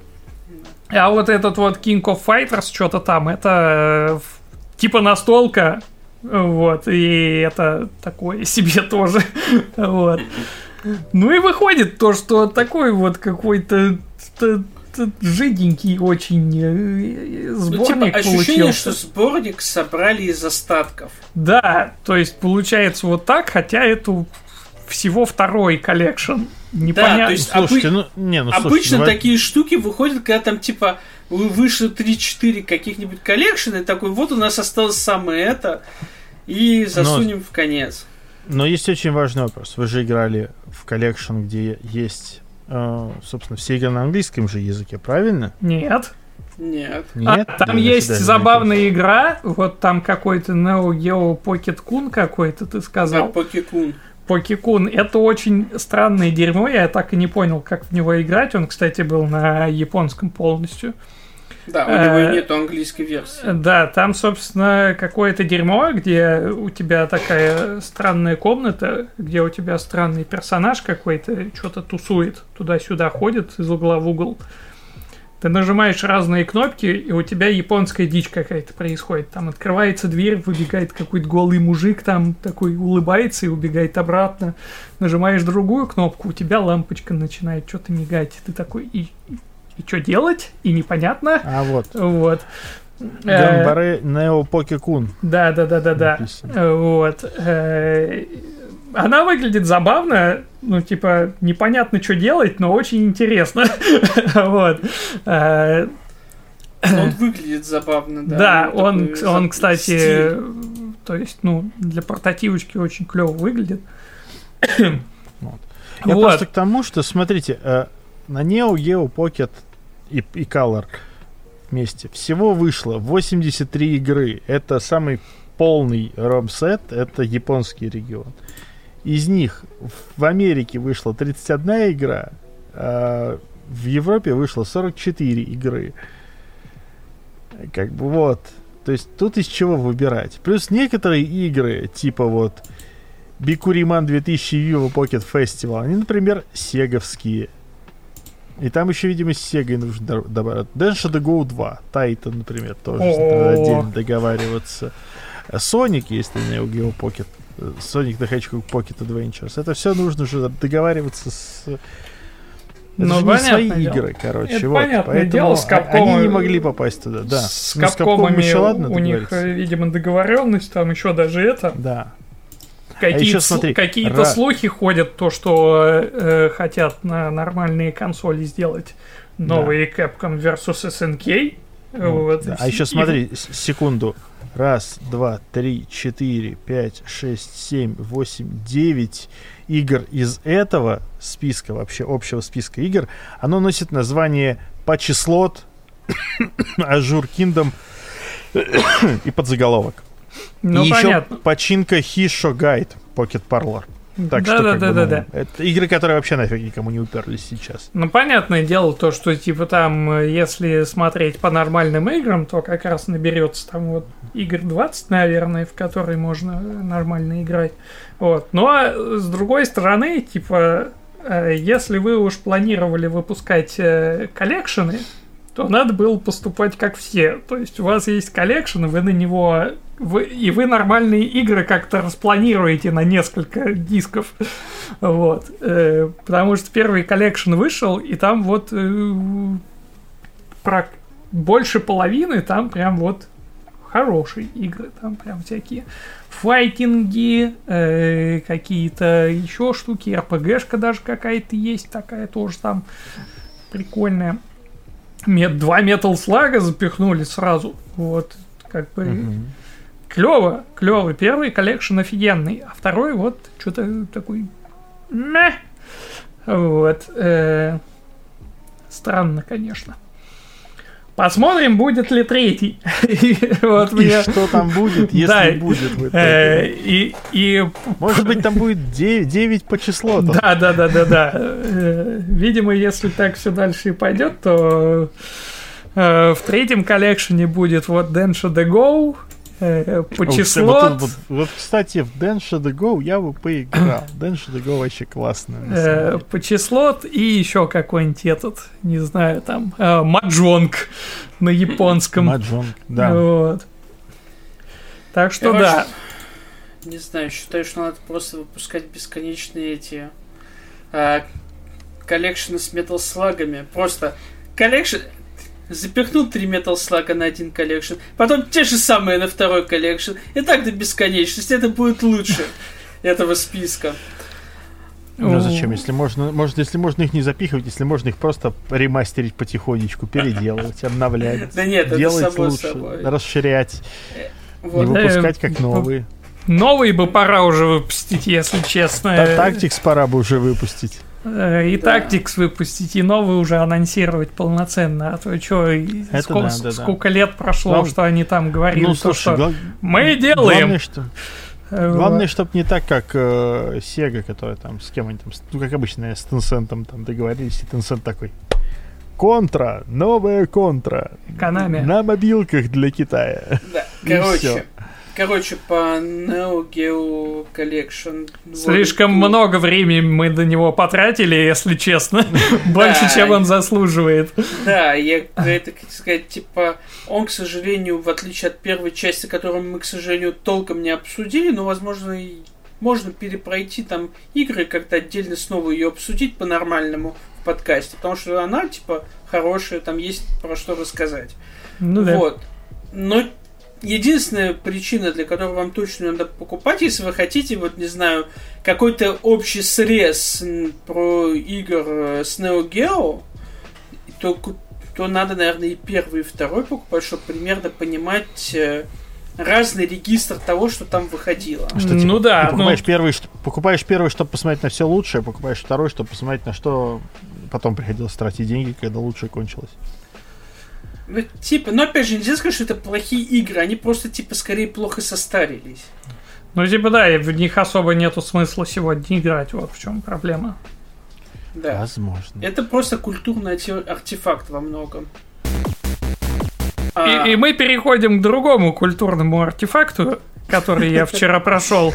А вот этот вот King of Fighters, что-то там, это э, типа настолка. Вот, и это такое себе тоже. Вот. Ну и выходит то, что такой вот какой-то жиденький очень сборник ну, типа, ощущение, получился. что сборник собрали из остатков. Да, то есть получается вот так, хотя это всего второй коллекшн. Непонятно. Да, то есть слушайте, обы... ну, не, ну, слушайте, обычно ну, такие штуки выходят, когда там типа вышло три-четыре каких-нибудь коллекшена, и такой, вот у нас осталось самое это, и засунем но, в конец. Но есть очень важный вопрос. Вы же играли в коллекшн, где есть, э, собственно, все игры на английском же языке, правильно? Нет. Нет. Нет? А, там да, есть да, забавная игра, вот там какой-то Neo Geo Pocket Kun какой-то, ты сказал. Да, Pocket-Kun. Pocket-Kun. Это очень странное дерьмо, я так и не понял, как в него играть. Он, кстати, был на японском полностью. Да, у него нету английской версии. Да, там, собственно, какое-то дерьмо, где у тебя такая странная комната, где у тебя странный персонаж какой-то, что-то тусует, туда-сюда ходит из угла в угол. Ты нажимаешь разные кнопки, и у тебя японская дичь какая-то происходит. Там открывается дверь, выбегает какой-то голый мужик, там такой улыбается и убегает обратно. Нажимаешь другую кнопку, у тебя лампочка начинает что-то мигать. Ты такой, и, и что делать? И непонятно. А вот. Вот. Ганбаре Нео Pocket-Kun. Да, да, да, да, да. Вот. Она выглядит забавно, ну, типа, непонятно, что делать, но очень интересно. Вот. Он выглядит забавно, да. Да, он, он, кстати, то есть, ну, для портативочки очень клево выглядит. Вот. Я вот. просто к тому, что, смотрите, э, на Neo Geo Pocket и, и Color вместе всего вышло восемьдесят три игры. Это самый полный ром-сет, это японский регион. Из них в Америке вышла тридцать одна игра, а в Европе вышло сорок четыре игры. Как бы вот. То есть тут из чего выбирать. Плюс некоторые игры, типа вот Бикуриман две тысячи Vivo Pocket Festival, они, например, сеговские. И там еще, видимо, с Сегой нужно добавить. Densha the Go два, Titan, например, тоже надо отдельно договариваться. Sonic, если не Neo Geo Pocket, Sonic the Hedgehog Pocket Adventures. Это все нужно же договариваться с... Это ну, же не свои дело. игры, короче. Это вот. понятное Поэтому дело, с Capcom... они не могли попасть туда, да. С ну, Capcom еще ладно у них, видимо, договоренность, там еще даже это. Да. Какие-то, а еще, смотри, какие-то ра... слухи ходят, то, что э, хотят на нормальные консоли сделать новые да. Capcom versus эс эн кей. Вот, вот, да. А еще смотри, и... секунду. Раз, два, три, четыре, пять, шесть, семь, восемь, девять игр из этого списка, вообще общего списка игр, оно носит название Патчислот, Azure Kingdom и подзаголовок. Ну, и понятно. еще починка Hisho Guide Pocket Parlor. Так да, что, да, как да, бы, да, ну, да. это игры, которые вообще нафиг никому не уперлись сейчас. Ну, понятное дело, то, что, типа, там, если смотреть по нормальным играм, то как раз наберется там вот игр двадцать, наверное, в которые можно нормально играть. Вот. Но, с другой стороны, типа, если вы уж планировали выпускать коллекшены, то надо было поступать как все. То есть у вас есть коллекшн, вы на него... Вы, и вы нормальные игры как-то распланируете на несколько дисков. Вот. Э, потому что первый коллекшн вышел, и там вот э, про больше половины там прям вот хорошие игры. Там прям всякие файтинги, э, какие-то еще штуки, эр пи джешка даже какая-то есть такая, тоже там прикольная. Мет, два Metal Slug'а запихнули сразу. Вот, как бы... Mm-hmm. Клево, клево. Первый коллекшн офигенный, а второй вот что-то такой... Мeh. Вот. Э-э- странно, конечно. Посмотрим, будет ли третий. Вот и мне... что там будет, если да, будет в итоге. И, и... Может быть, там будет девять по числу. Да, да, да, да, да. Видимо, если так все дальше и пойдет, то в третьем коллекшене будет вот Densho the Go. По числу. Вот, вот, вот, кстати, в Densho the Go я бы поиграл. Densho the Go вообще классно. По числу и еще какой-нибудь этот, не знаю, там, маджонг на японском. Маджонг, да. Вот. Так что я да. Не знаю, считаю, что надо просто выпускать бесконечные эти а, коллекшены с Metal Slug'ами. Просто коллекшн... Запихнул три Metal Slug'а на один коллекшн, потом те же самые на второй коллекшн, и так до бесконечности. Это будет лучше этого списка. Ну зачем, если можно, может, если можно их не запихивать, если можно их просто ремастерить потихонечку, переделывать, обновлять, да нет, делать это само лучше, собой. Расширять, вот. Не выпускать как новые. Новые бы пора уже выпустить, если честно. Да, Tactics пора бы уже выпустить. И да. Tactics выпустить, и новые уже анонсировать полноценно. А то что, сколько, да, да, сколько да. лет прошло, Глав... что они там говорили, ну, слушай, то, что гла... мы делаем. Главное, что... Главное, чтобы не так, как э, Sega, которая там с кем они там, ну, как обычно, с Tencent там договорились, и Tencent такой: Контра, новая Контра. Konami. На мобилках для Китая. Да, короче. Короче, по Neo Geo Collection... Слишком вот, много времени мы до него потратили, если честно. Больше, чем он заслуживает. Да, я это, как сказать, типа, он, к сожалению, в отличие от первой части, которую мы, к сожалению, толком не обсудили, но, возможно, можно перепройти там игры, как-то отдельно снова ее обсудить по-нормальному в подкасте, потому что она, типа, хорошая, там есть про что рассказать. Ну да. Вот. Но единственная причина, для которой вам точно надо покупать, если вы хотите, вот, не знаю, какой-то общий срез про игр с Neo Geo, то, то надо, наверное, и первый, и второй покупать, чтобы примерно понимать разный регистр того, что там выходило. Что, типа, ну да. Ты покупаешь, ну... первый, покупаешь первый, чтобы посмотреть на все лучшее, покупаешь второй, чтобы посмотреть, на что потом приходилось тратить деньги, когда лучшее кончилось. Ну, типа, но опять же, нельзя сказать, что это плохие игры, они просто, типа, скорее плохо состарились. Ну, типа, да, в них особо нету смысла сегодня играть, вот в чем проблема. Да. Возможно. Это просто культурный артефакт во многом. И, а... и мы переходим к другому культурному артефакту, который я вчера прошел.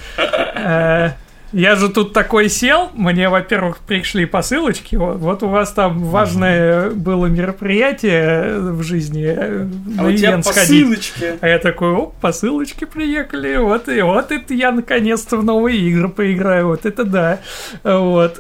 Я же тут такой сел, мне, во-первых, пришли посылочки, вот, вот у вас там важное было мероприятие в жизни, а на у тебя посылочки. Сходить. А я такой: оп, посылочки приехали, вот, и вот это я наконец-то в новые игры поиграю, вот это да. Вот.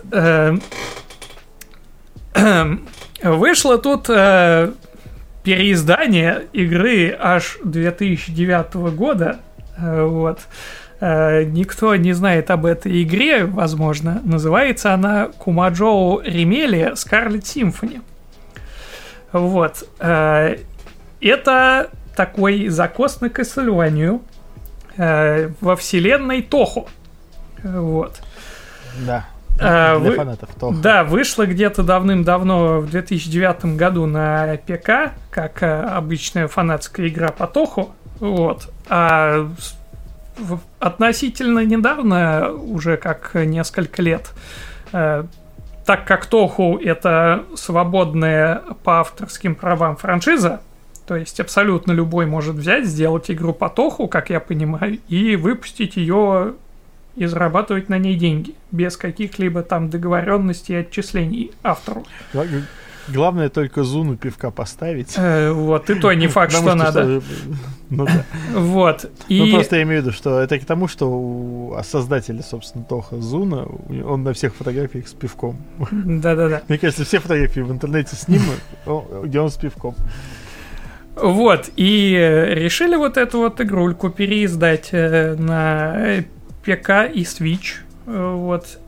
Вышло тут переиздание игры аж две тысячи девятого года, вот. Uh, никто не знает об этой игре, возможно. Называется она Кумаджоу Ремелия Scarlet Symphony. Вот. Uh, это такой закос на Castlevania uh, во вселенной Тохо. Вот. Да. Uh, для вы... фанатов Тохо. Да, вышло где-то давным-давно в две тысячи девятом году на ПК, как uh, обычная фанатская игра по Тохо. Вот. А относительно недавно, уже как несколько лет, э, так как Тоху — это свободная по авторским правам франшиза, то есть абсолютно любой может взять, сделать игру по Тоху, как я понимаю, и выпустить ее и зарабатывать на ней деньги, без каких-либо там договоренностей и отчислений автору. Главное только Зуну пивка поставить. Э, вот, и то не факт, что надо. Ну да. Вот. Ну просто я имею в виду, что это к тому, что у создателя, собственно, Тоха Зуна, он на всех фотографиях с пивком. Да-да-да. Мне кажется, все фотографии в интернете с ним, где он с пивком. Вот, и решили вот эту вот игрульку переиздать на пи си и Switch. Вот.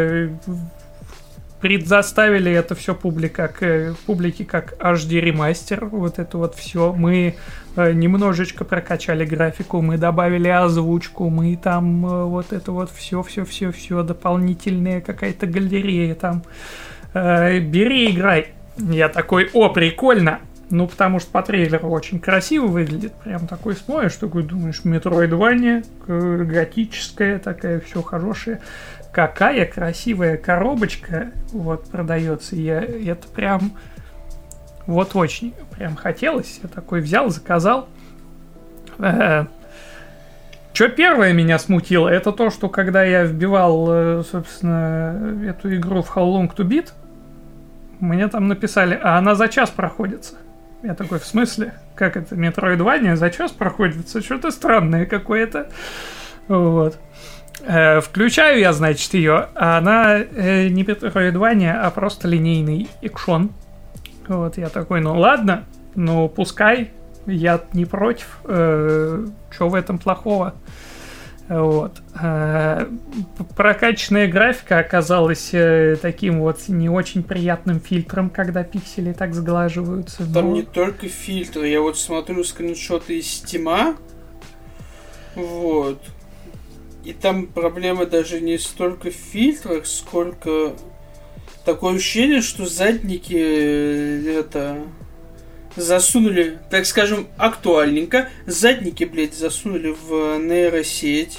Предоставили это все публика, к, публике как эйч ди ремастер. Вот это вот все. Мы немножечко прокачали графику, мы добавили озвучку, мы там вот это вот все-все-все-все, дополнительная какая-то галерея там. Бери, играй. Я такой, о, прикольно. Ну, потому что по трейлеру очень красиво выглядит. Прям такой смотришь, такой думаешь, метроидвания, готическая такая, все хорошее. Какая красивая коробочка вот продается. Я, это прям вот очень прям хотелось. Я такой взял, заказал. Э-э- Что первое меня смутило, это то, что когда я вбивал, собственно, эту игру в How Long to Beat, мне там написали, а она за час проходится. Я такой, в смысле? Как это, метроидвания за час проходится? Что-то странное какое-то. Вот. Э, включаю я, значит, ее. А она э, не метроидвания, а просто линейный экшон. Вот, я такой, ну ладно, ну пускай, я не против. Э, что в этом плохого? Вот. Прокачанная графика оказалась э, таким вот не очень приятным фильтром, когда пиксели так сглаживаются. Там но... не только фильтры. Я вот смотрю скриншоты из Steam. Вот. И там проблема даже не столько в фильтрах, сколько такое ощущение, что задники э, это... засунули, так скажем, актуальненько. Задники, блядь, засунули в нейросеть.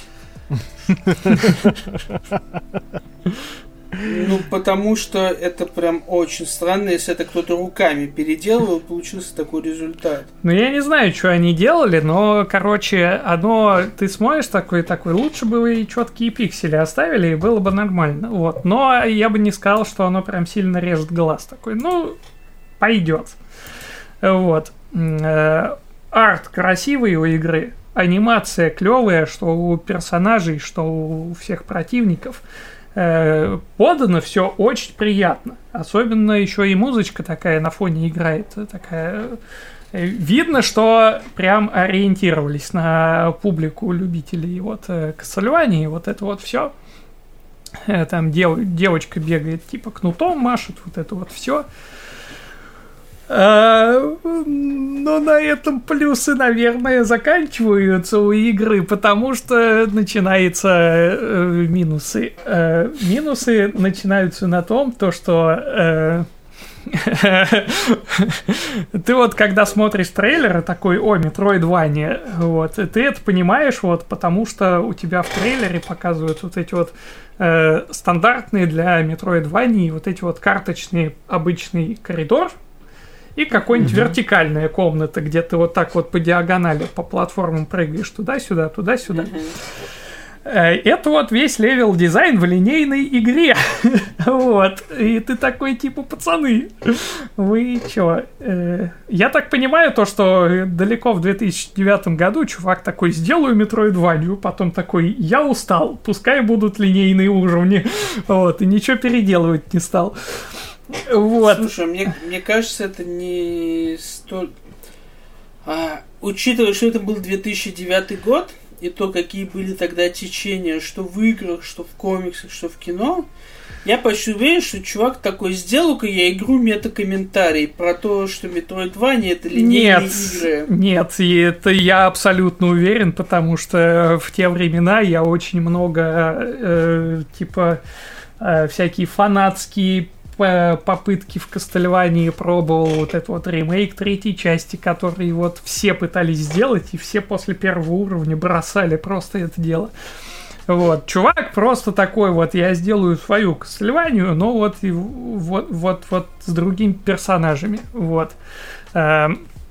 Ну, потому что это прям очень странно. Если это кто-то руками переделывал, получился такой результат. Ну, я не знаю, что они делали, но, короче, оно... Ты смотришь такой, такой, лучше бы вы четкие пиксели оставили, и было бы нормально. Вот. Но я бы не сказал, что оно прям сильно режет глаз. Такой, ну, пойдет. Вот. Арт красивый у игры, анимация клевая, что у персонажей, что у всех противников. Подано все очень приятно. Особенно еще и музычка такая на фоне играет. Такая... Видно, что прям ориентировались на публику любителей вот Castlevania, вот это вот все. Там дев... девочка бегает, типа кнутом машет, вот это вот все. А, но на этом плюсы, наверное, заканчиваются у игры, потому что начинаются э, минусы. Э, минусы начинаются на том, то, что э, ты вот когда смотришь трейлер, такой, о, Metroidvania, вот, и ты это понимаешь, вот, потому что у тебя в трейлере показывают вот эти вот э, стандартные для Metroidvania вот эти вот карточные обычный коридор, и какой-нибудь mm-hmm. вертикальная комната, где ты вот так вот по диагонали по платформам прыгаешь туда-сюда, туда-сюда. Mm-hmm. Это вот весь левел-дизайн в линейной игре. Вот. И ты такой, типа, пацаны, вы чё? Я так понимаю, то, что далеко в две тысячи девятом году чувак такой, сделаю Metroidvania, потом такой, я устал, пускай будут линейные уровни. Вот. И ничего переделывать не стал. Вот. Слушай, мне, мне кажется, это не столь... А, учитывая, что это был две тысячи девятый год, и то, какие были тогда течения, что в играх, что в комиксах, что в кино, я почти уверен, что чувак такой, сделал-ка я игру мета-комментарий про то, что Metroidvania это линейные нет, игры. Нет, и это я абсолютно уверен, потому что в те времена я очень много, э, типа, э, всякие фанатские попытки в Castlevania пробовал, вот этот вот ремейк третьей части, который вот все пытались сделать, и все после первого уровня бросали просто это дело. Вот, чувак просто такой вот, я сделаю свою Castlevania, но вот, и, вот, вот, вот с другими персонажами, вот.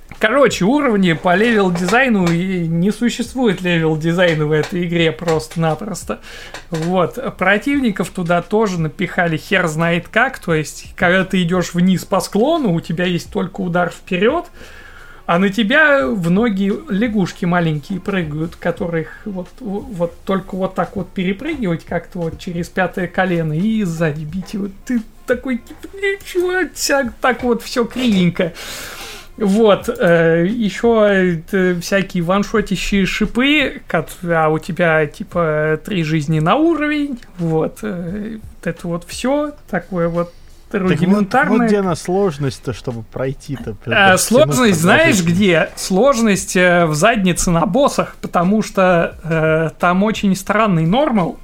Короче, уровни по левел-дизайну, и не существует левел-дизайна в этой игре просто-напросто. Вот. Противников туда тоже напихали хер знает как. То есть, когда ты идешь вниз по склону, у тебя есть только удар вперед, а на тебя в ноги лягушки маленькие прыгают, которых вот, вот только вот так вот перепрыгивать как-то вот через пятое колено и сзади бить. И вот ты такой, типа, ничего, так вот все кривенько. Вот, э, еще э, всякие ваншотящие шипы, а у тебя типа три жизни на уровень, вот, э, вот это вот все такое вот рудиментарное. Вот, вот где она сложность-то, чтобы пройти-то. А, сложность, знаешь где? Сложность э, в заднице на боссах, потому что э, там очень странный нормал,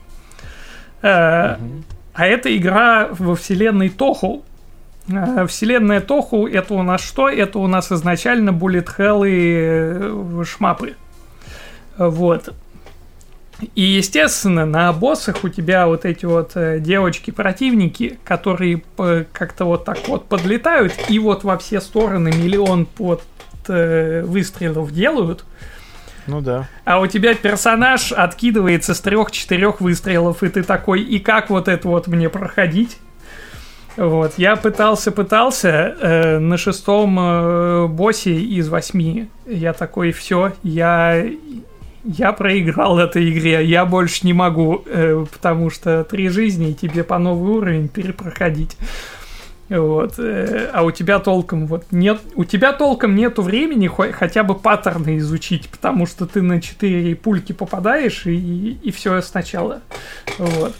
э, угу. А это игра во вселенной Тоху. Вселенная Тоху, это у нас что? Это у нас изначально буллет хелл и шмапы. Вот. И, естественно, на боссах у тебя вот эти вот девочки-противники, которые как-то вот так вот подлетают и вот во все стороны миллион под выстрелов делают. Ну да. А у тебя персонаж откидывается с трех-четырех выстрелов, и ты такой, и как вот это вот мне проходить? Вот, я пытался-пытался э, на шестом э, боссе из восьми. Я такой, все, я, я проиграл этой игре, я больше не могу, э, потому что три жизни, и тебе по новый уровень перепроходить. Вот, э, а у тебя толком вот нет, у тебя толком нету времени хоть, хотя бы паттерны изучить, потому что ты на четыре пульки попадаешь, и, и все сначала. Вот.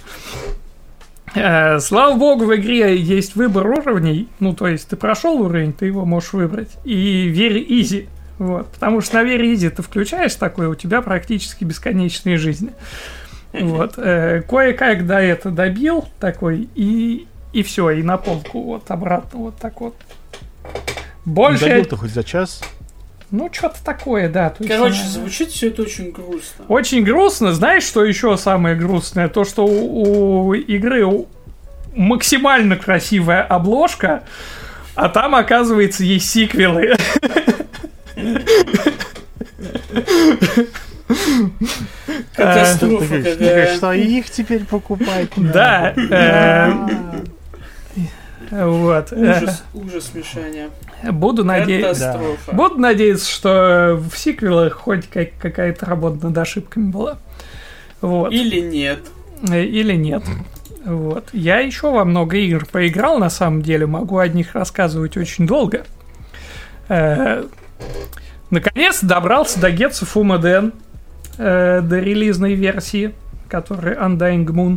Uh, слава богу, в игре есть выбор уровней. Ну, то есть, ты прошел уровень, ты его можешь выбрать. И very easy. Вот. Потому что на very easy ты включаешь такое, у тебя практически бесконечные жизни. Вот. Uh, кое-как до этого добил такой, и, и все, и на полку вот обратно вот так вот. Больше... Добил-то хоть за час? Ну, что-то такое, да. То Короче, есть, звучит все это очень грустно. Очень грустно. Знаешь, что еще самое грустное? То, что у, у игры максимально красивая обложка, а там, оказывается, есть сиквелы. Катастрофа какая. Что, их теперь покупать? Да. Вот. Ужас, ужас, Мишаня. Буду надеяться, да. Буду надеяться, что в сиквелах хоть как- какая-то работа над ошибками была. Вот. Или нет. Или нет. Вот. Я еще во много игр поиграл, на самом деле. Могу о них рассказывать очень долго. Э-э- наконец добрался до Getsu Fumaden, э- до релизной версии, которая Undying Moon.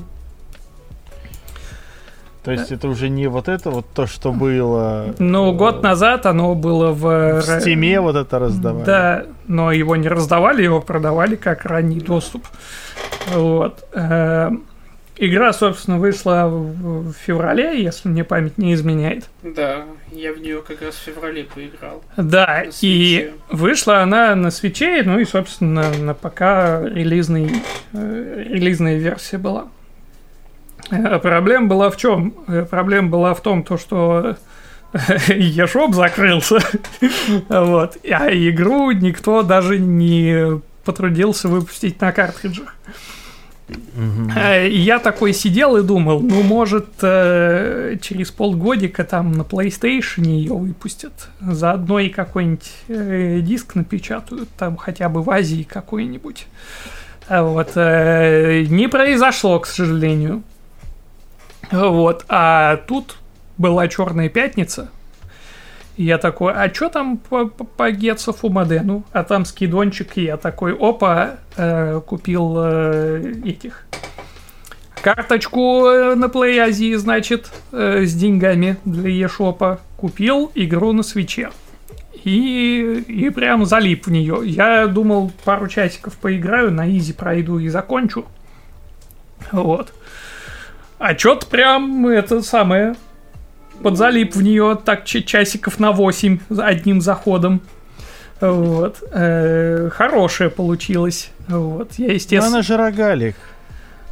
То есть это уже не вот это вот то, что было... Ну, год назад оно было в... В Стиме вот это раздавали. Да, но его не раздавали, его продавали как ранний доступ. Вот. Игра, собственно, вышла в феврале, если мне память не изменяет. Да, я в нее как раз в феврале поиграл. Да, и вышла она на Switch, ну и, собственно, на ПК релизный, релизная версия была. Проблема была в чем? Проблема была в том, то, что eShop закрылся, вот, а игру никто даже не потрудился выпустить на картриджах. Mm-hmm. И я такой сидел и думал, ну, может, через полгодика там на PlayStation ее выпустят, заодно и какой-нибудь диск напечатают, там хотя бы в Азии какой-нибудь. Вот, не произошло, к сожалению. Вот, а тут была Черная пятница. И я такой, а что там по, по, по Getsu Fumaden? А там скидончик, и я такой, опа, э, купил э, этих. Карточку на Play Азии, значит, э, с деньгами для eShop. Купил игру на Switch. И, и прям залип в нее. Я думал, пару часиков поиграю, на изи пройду и закончу. Вот. А чё-то прям это самое подзалип в нее так часиков на восемь одним заходом. Вот. Э-э- хорошая получилась. Вот. Я, естественно... Но она же рогалик.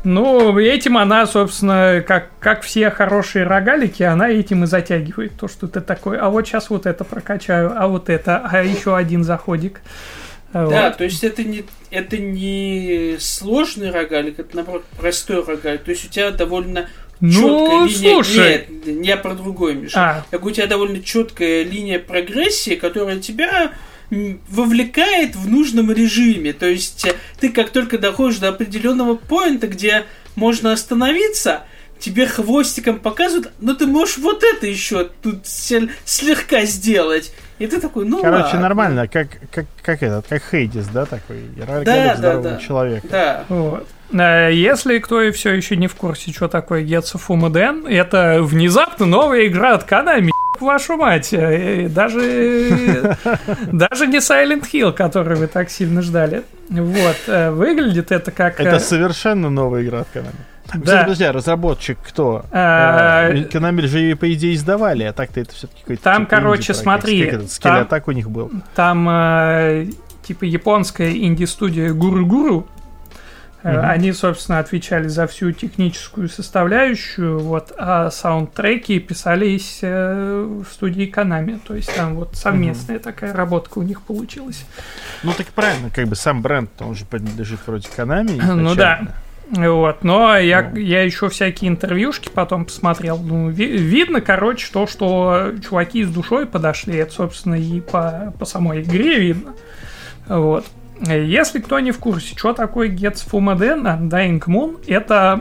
Ну, этим она, собственно, как, как все хорошие рогалики, она этим и затягивает. То, что ты такой, а вот сейчас вот это прокачаю, а вот это, а еще один заходик. Да, вот. То есть это не, это не сложный рогалик, это, наоборот, простой рогалик. То есть у тебя довольно ну, четкая линия... слушай. Нет, не я про другое, Миша. А. Так у тебя довольно четкая линия прогрессии, которая тебя вовлекает в нужном режиме. То есть ты как только доходишь до определенного поинта, где можно остановиться, тебе хвостиком показывают, но ты можешь вот это еще тут слегка сделать. И ты такой, ну Короче, ладно. нормально, как, как, как этот, как Хейдис, да, такой рогалик да, здорового да, да. человека. Да. Вот. Если кто все еще не в курсе, что такое Getsu Fumuden, это внезапно новая игра от Konami, вашу мать. Даже, даже не Silent Hill, который вы так сильно ждали. Вот. Выглядит это как... Это совершенно новая игра от Konami. Да. Подожди, а разработчик кто? А... Konami же ее, по идее, издавали, а так-то это все-таки какой-то... Там, типа, короче, смотри... Как этот скелетак у них был. Там, э, типа, японская инди-студия Гуру-Гуру. Uh-huh. Они, собственно, отвечали за всю техническую составляющую, вот, а саундтреки писались э, в студии Konami. То есть там вот совместная uh-huh. такая работка у них получилась. Ну так правильно, как бы сам бренд, он же принадлежит вроде Konami. Ну да. Вот, но я, ну. я еще всякие интервьюшки потом посмотрел. Ну, ви- видно, короче, то, что чуваки с душой подошли. Это, собственно, и по, по самой игре видно. Вот. Если кто не в курсе, что такое Getsu Fumuden, Dying Moon, это,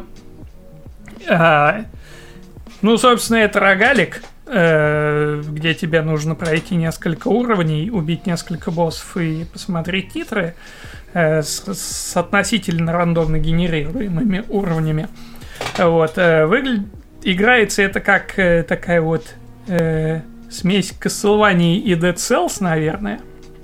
э, ну, собственно, это рогалик, э, где тебе нужно пройти несколько уровней, убить несколько боссов и посмотреть титры э, с, с относительно рандомно генерируемыми уровнями. Вот, э, выглядит, играется это как э, такая вот э, смесь Castlevania и Dead Cells, наверное.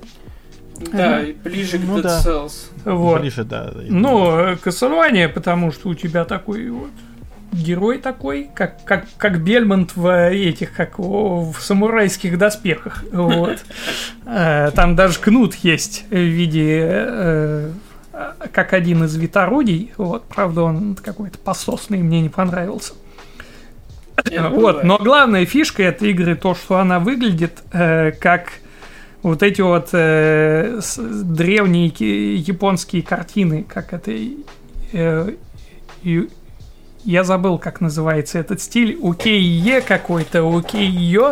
Да, и ближе к ну, Dead да. Cells. Вот. Ближе, да. Ну, Castlevania, потому что у тебя такой вот герой такой, как, как, как Бельмонт в этих, как в самурайских доспехах. Вот. Там даже кнут есть в виде как один из виторудий. Вот. Правда, он какой-то пососный, мне не понравился. Вот. Но главная фишка этой игры то, что она выглядит как вот эти вот э, с, древние японские картины, как это... Э, и, я забыл, как называется этот стиль. Укей-е какой-то, укей-ё.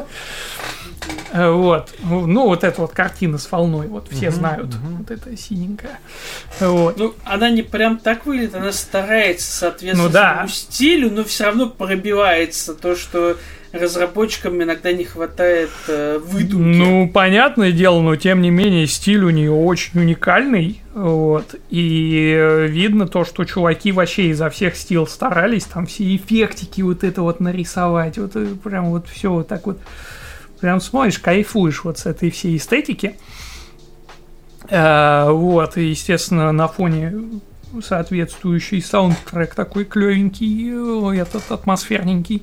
Э, вот. Ну, вот эта вот картина с волной, вот все uh-huh, знают. Uh-huh. Вот эта синенькая. Вот. Ну, она не прям так выглядит, она старается соответствовать ну, да. своему стилю, но все равно пробивается то, что... разработчикам иногда не хватает э, выдумки. Ну, понятное дело, но тем не менее стиль у нее очень уникальный. Вот. И э, видно то, что чуваки вообще изо всех сил старались там все эффектики вот это вот нарисовать. Вот прям вот все вот так вот. Прям смотришь, кайфуешь вот с этой всей эстетики. Э, вот. И, естественно, на фоне соответствующий саундтрек такой клевенький, этот атмосферненький.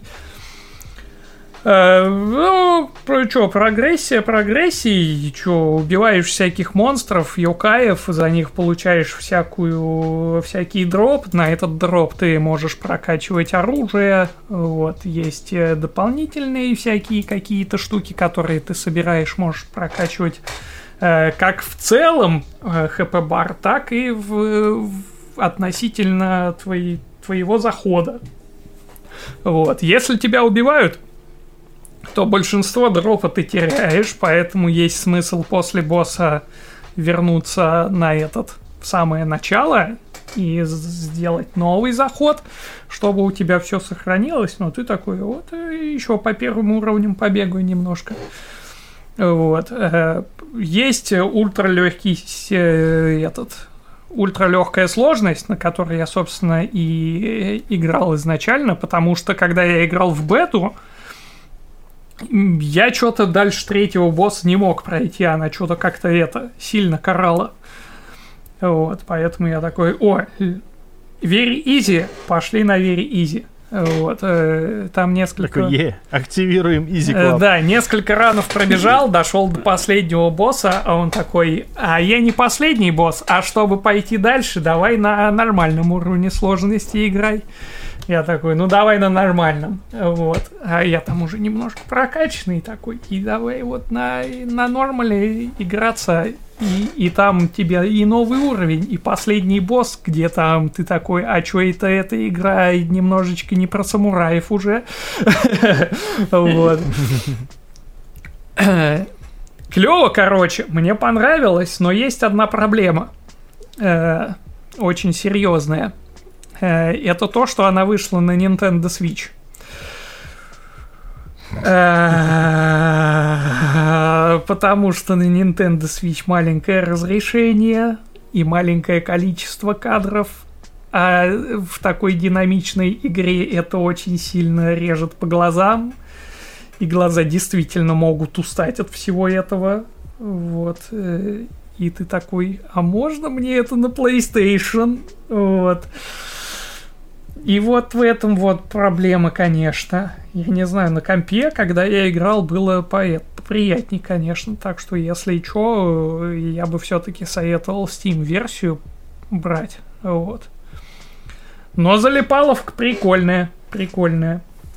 Uh, ну, что, прогрессия, прогрессия, что, убиваешь всяких монстров, йокаев, за них получаешь всякую, всякий дроп, на этот дроп ты можешь прокачивать оружие, вот, есть дополнительные всякие какие-то штуки, которые ты собираешь, можешь прокачивать uh, как в целом uh, хп-бар, так и в, в относительно твои, твоего захода. Вот, если тебя убивают, то большинство дропа ты теряешь, поэтому есть смысл после босса вернуться на этот, в самое начало и сделать новый заход, чтобы у тебя все сохранилось, но ты такой, вот, еще по первым уровням побегаю немножко. Вот. Есть ультралегкий этот, ультралегкая сложность, на которой я, собственно, и играл изначально, потому что, когда я играл в бету, я что-то дальше третьего босса не мог пройти, она что-то как-то это сильно карала. Вот, поэтому я такой, о, very easy, пошли на very easy. Вот, э, там несколько... Такой, е, активируем Easy Club. Э, да, несколько ранов пробежал, дошел до последнего босса, а он такой, а я не последний босс, а чтобы пойти дальше, давай на нормальном уровне сложности играй. Я такой, ну давай на нормальном. Вот. А я там уже немножко прокачанный такой, и давай вот на, на нормале играться. И, и там тебе и новый уровень, и последний босс, где там ты такой, а чё это эта игра немножечко не про самураев уже. Вот. Клево, короче, мне понравилось, но есть одна проблема. Очень серьезная. Это то, что она вышла на Nintendo Switch. Потому что на Nintendo Switch маленькое разрешение и маленькое количество кадров, а в такой динамичной игре это очень сильно режет по глазам, и глаза действительно могут устать от всего этого. Вот. И ты такой, а можно мне это на PlayStation? Вот. И вот в этом вот проблема, конечно. Я не знаю, на компе, когда я играл, было поприятней, конечно. Так что, если что, я бы все-таки советовал Steam-версию брать. Вот. Но залипаловка прикольная. Прикольная.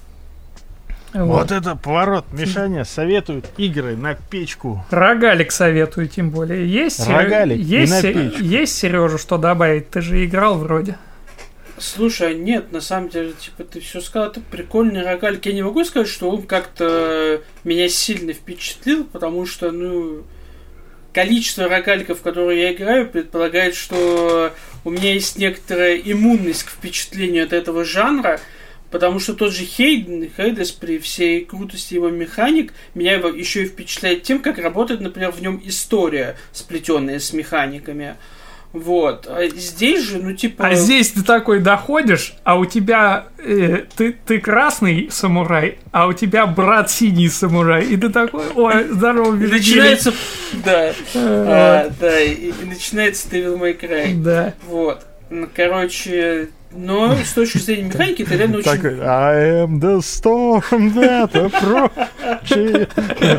Вот. Вот это поворот. Мишаня советует игры на печку. Рогалик советую, тем более. Есть, Рогалик есть, и на печку. Есть, Сережа, что добавить? Ты же играл вроде. Слушай, нет, на самом деле, типа, ты все сказал, это прикольный рогалик. Я не могу сказать, что он как-то меня сильно впечатлил, потому что, ну, количество рогаликов, в которые я играю, предполагает, что у меня есть некоторая иммунность к впечатлению от этого жанра, потому что тот же Хейден, Хейдес, при всей крутости его механик, меня еще и впечатляет тем, как работает, например, в нем история, сплетенная с механиками. Вот. А здесь же, ну, типа... А здесь ты такой доходишь, а у тебя... Э, ты, ты красный самурай, а у тебя брат синий самурай. И ты такой, ой, здорово, Вильгельм. Начинается... Да. а, да, и, и начинается Devil May Cry. Да. Вот. Короче... Но с точки зрения механики это реально очень... Такой, I am the storm that approaches.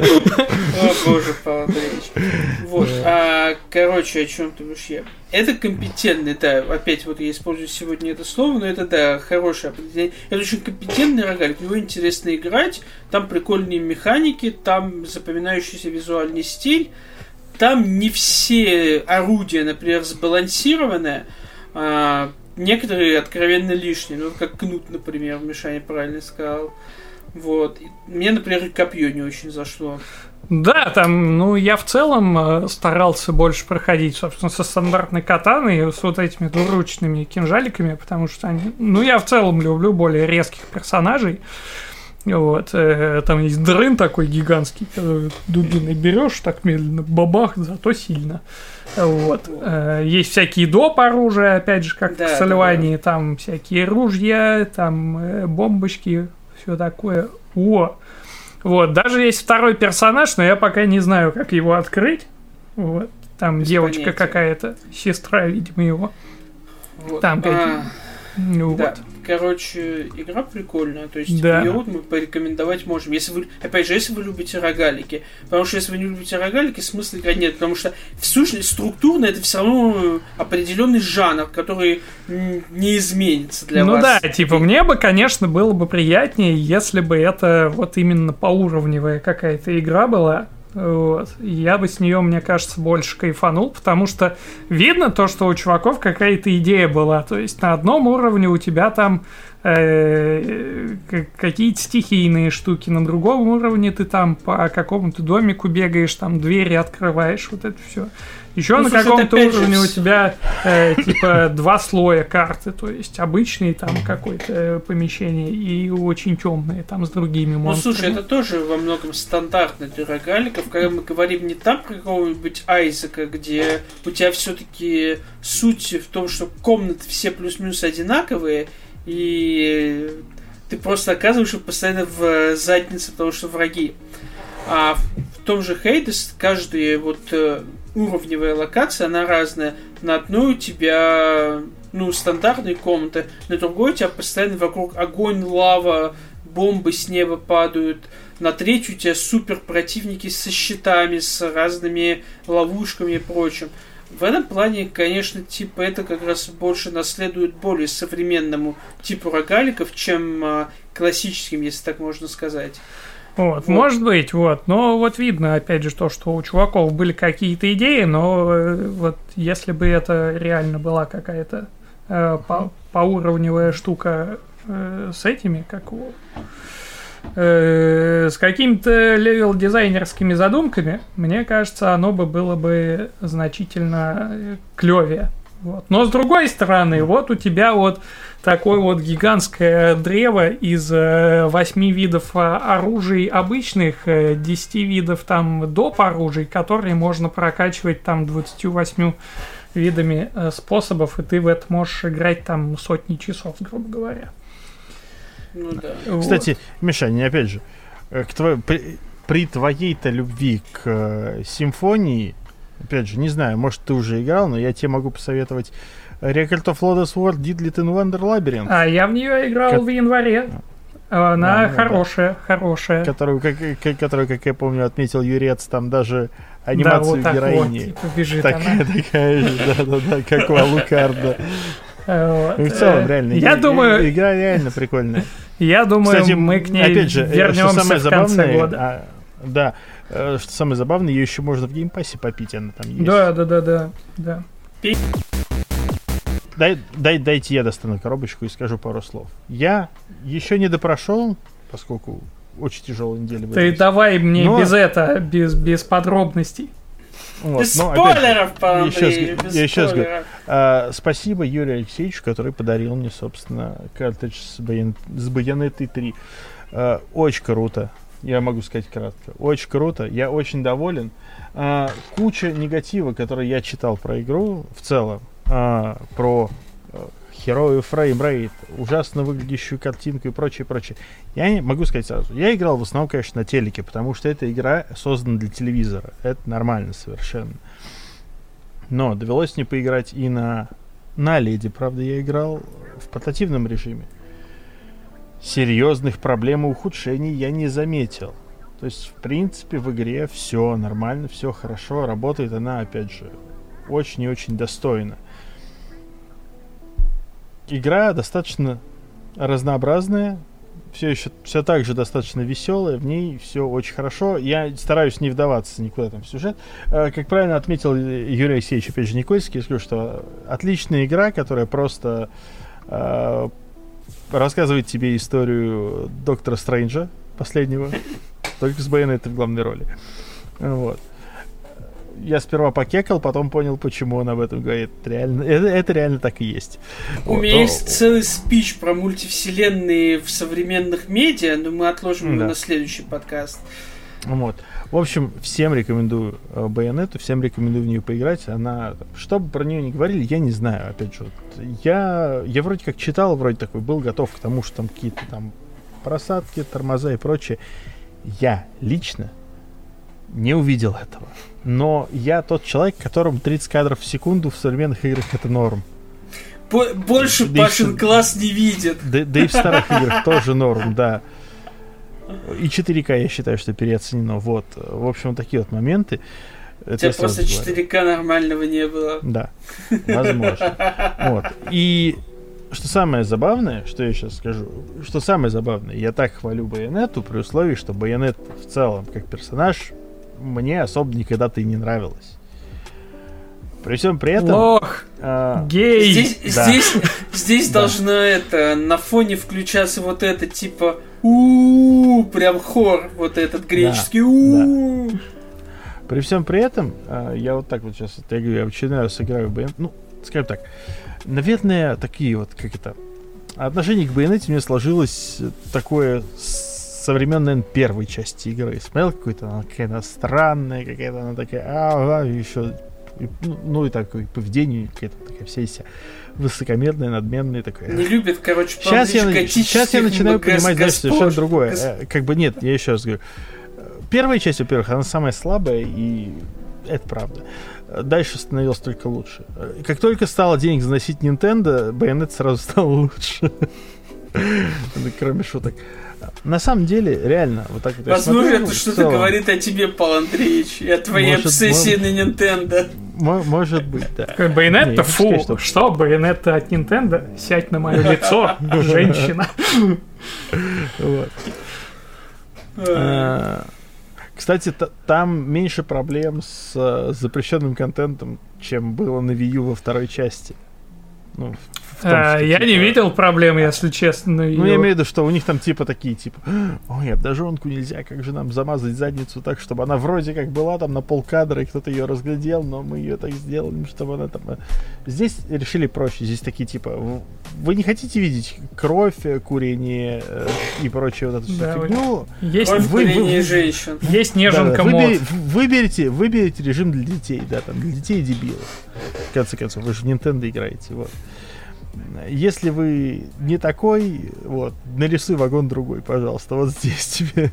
О, боже, Павел Андреевич. Вот, а, короче, о чем ты будешь я? Это компетентный, да, опять вот я использую сегодня это слово, но это, да, хорошее определение. Это очень компетентный рогалик, в него интересно играть, там прикольные механики, там запоминающийся визуальный стиль, там не все орудия, например, сбалансированы, а, некоторые откровенно лишние, ну, как кнут, например, Мишаня правильно сказал. Вот. Мне, например, и копье не очень зашло. Да, там, ну, я в целом старался больше проходить, собственно, со стандартной катаной, с вот этими двуручными кинжаликами, потому что они... Ну, я в целом люблю более резких персонажей. Вот. Там есть дрын такой гигантский, который дубиной берешь, так медленно, бабах, зато сильно. Вот. Есть всякие доп. Оружия, опять же, как да, в Сальвании, да, да. Там всякие ружья, там бомбочки, все такое. О! Вот, даже есть второй персонаж, но я пока не знаю, как его открыть. Вот. Там без девочка понятия. Какая-то, сестра, видимо, его. Вот. Там какие-то. А, ну, да. вот. Короче, игра прикольная, то есть да. ее вот мы порекомендовать можем. Если вы, опять же, если вы любите рогалики, потому что если вы не любите рогалики, смысла играть нет, потому что в сущности структурно это все равно определенный жанр, который не изменится для ну вас. Ну да, типа мне бы, конечно, было бы приятнее, если бы это вот именно поуровневая какая-то игра была. Вот. Я бы с нее, мне кажется, больше кайфанул, потому что видно то, что у чуваков какая-то идея была. То есть на одном уровне у тебя там э, какие-то стихийные штуки, на другом уровне ты там по какому-то домику бегаешь, там двери открываешь, вот это все. Еще ну, на слушай, каком-то уровне же... у тебя э, типа два слоя карты, то есть обычные там какое-то помещение и очень темные там с другими монстрами. Ну слушай, это тоже во многом стандартно для рогаликов, когда мы говорим не там про какого-нибудь Айзека, где у тебя все-таки суть в том, что комнаты все плюс-минус одинаковые, и ты просто оказываешься постоянно в заднице, потому что враги. А в том же Hades каждая вот уровневая локация, она разная. На одной у тебя, ну, стандартные комнаты, на другой у тебя постоянно вокруг огонь, лава, бомбы с неба падают, на третью у тебя супер противники со щитами, с разными ловушками и прочим. В этом плане, конечно, типа это как раз больше наследует более современному типу рогаликов, чем а, классическим, если так можно сказать. Вот, вот, может быть, вот, но вот видно, опять же, то, что у чуваков были какие-то идеи, но э, вот если бы это реально была какая-то э, по, поуровневая штука э, с этими, как у... Э, с какими-то левел-дизайнерскими задумками, мне кажется, оно бы было бы значительно клевее. Вот. Но с другой стороны, вот у тебя вот такое вот гигантское древо из э, восьми видов э, оружий обычных, э, десяти видов там доп. Оружий, которые можно прокачивать там двадцатью восьмью видами э, способов, и ты в это можешь играть там сотни часов, грубо говоря. Ну, да. Кстати, вот. Мишаня, опять же, к твоей, при, при твоей-то любви к э, симфонии, опять же, не знаю, может, ты уже играл, но я тебе могу посоветовать Record of Lodoss War Diddly in Wonder Labyrinth. А, я в нее играл как... в январе. Она да, хорошая, да. хорошая. Которую, как, как, которую, как я помню, отметил Юрец, там даже анимацию да, вот героини. Вот, типа, бежит такая, она. такая же, да-да-да, как у Алукарда. Вот. Ну, в целом, реально, я игра, думаю, игра реально прикольная. Я думаю, Кстати, мы к ней опять же, вернемся в конце забавное, года. А, да, что самое забавное, ее еще можно в геймпассе попить, она там есть. Да, да, да, да, да. Дай, дай, дайте я достану коробочку и скажу пару слов. Я еще не допрошел, поскольку очень тяжелая неделя. Ты давай мне но... без это, без, без подробностей. Вот. Без но, спойлеров, по Андрей, без я сейчас говорю. А, спасибо Юрию Алексеевичу, который подарил мне, собственно, картридж с, Байон... с Байонетой три. А, очень круто. Я могу сказать кратко. Очень круто. Я очень доволен. А, куча негатива, который я читал про игру в целом. А, про херовый фреймрейт, ужасно выглядящую картинку и прочее, прочее. Я не могу сказать сразу. Я играл в основном, конечно, на телеке, потому что эта игра создана для телевизора. Это нормально совершенно. Но довелось мне поиграть и на, на леди. Правда, я играл в портативном режиме. Серьезных проблем и ухудшений я не заметил. То есть, в принципе, в игре все нормально, все хорошо. Работает она, опять же, очень и очень достойно. Игра достаточно разнообразная, все еще все так же достаточно веселая, в ней все очень хорошо. Я стараюсь не вдаваться никуда там в сюжет. Как правильно отметил Юрий Алексеевич, опять же, Никольский, я скажу, что отличная игра, которая просто э, рассказывает тебе историю Доктора Стрэнджа последнего, только с Байонетой в главной роли. Вот. Я сперва покекал, потом понял, почему он об этом говорит. Реально, это, это реально так и есть. У вот. меня есть целый спич про мультивселенные в современных медиа, но мы отложим его да. на следующий подкаст. Вот. В общем, всем рекомендую Байонету, всем рекомендую в нее поиграть. Она, что бы про нее ни говорили, я не знаю. Опять же, вот, я, я вроде как читал, вроде такой, был готов к тому, что там какие-то там просадки, тормоза и прочее. Я лично не увидел этого. Но я тот человек, которому тридцать кадров в секунду в современных играх это норм. Больше да Пашин и, класс не видит. Да, да и в старых играх тоже норм, да. И четыре ка я считаю, что переоценено. Вот. В общем, такие вот моменты. У тебя просто четыре ка нормального не было. Да, возможно. Вот. И что самое забавное, что я сейчас скажу, что самое забавное, я так хвалю Байонету при условии, что Байонет в целом, как персонаж, мне особо никогда-то и не нравилось. При всем при этом... Лох! А, гей! Здесь, да. здесь, здесь да. должно это, на фоне включаться вот это, типа, у-у-у, прям хор, вот этот греческий, да, у-у-у. Да. При всем при этом, я вот так вот сейчас, я говорю, я в очередной раз играю в Байонет, ну, скажем так, наверное, такие вот, как это, отношение к Байонете у меня сложилось такое со времен, наверное, первой части игры. Смотрел, какой-то она какая-то странная, какая-то она такая, а, а еще, и, ну, ну и такое поведение, какая-то такая вся вся высокомерная, надменная такая. Не любит, короче, сейчас я, сейчас я начинаю понимать, знаешь, совершенно другое. Гос... Как бы нет, я еще раз говорю. Первая часть, во-первых, она самая слабая и Это правда. Дальше становилось только лучше. Как только стало денег заносить Nintendo, Bayonetta сразу стало лучше. Кроме шуток. На самом деле, реально, вот так вот. Возможно, это что-то говорит о тебе, Павел Андреевич, и о твоей может, обсессии может, на Nintendo. Может быть, да. Bayonetta, фу, сказать, что... что, Bayonetta от Nintendo? Сядь на мое лицо, женщина. Вот. Кстати, там меньше проблем с запрещенным контентом, чем было на Wii U во второй части. Ну, в том, а, что, я типа, не видел проблем, если честно. Ну, я имею в виду, что у них там типа такие, типа, ой, обнаженку нельзя, как же нам замазать задницу так, чтобы она вроде как была там на полкадра, и кто-то ее разглядел, но мы ее так сделали, чтобы она там... Здесь решили проще, здесь такие, типа, вы не хотите видеть кровь, курение э, и прочее вот эту да, фигню? Есть кровь, вы, курение вы, женщин. Есть неженка да, мод. Выбери, выберите, выберите режим для детей, да, там, для детей и дебилов. В конце концов, вы же в Nintendo играете, вот. Если вы не такой, вот, нарисуй вагон другой, пожалуйста, вот здесь тебе.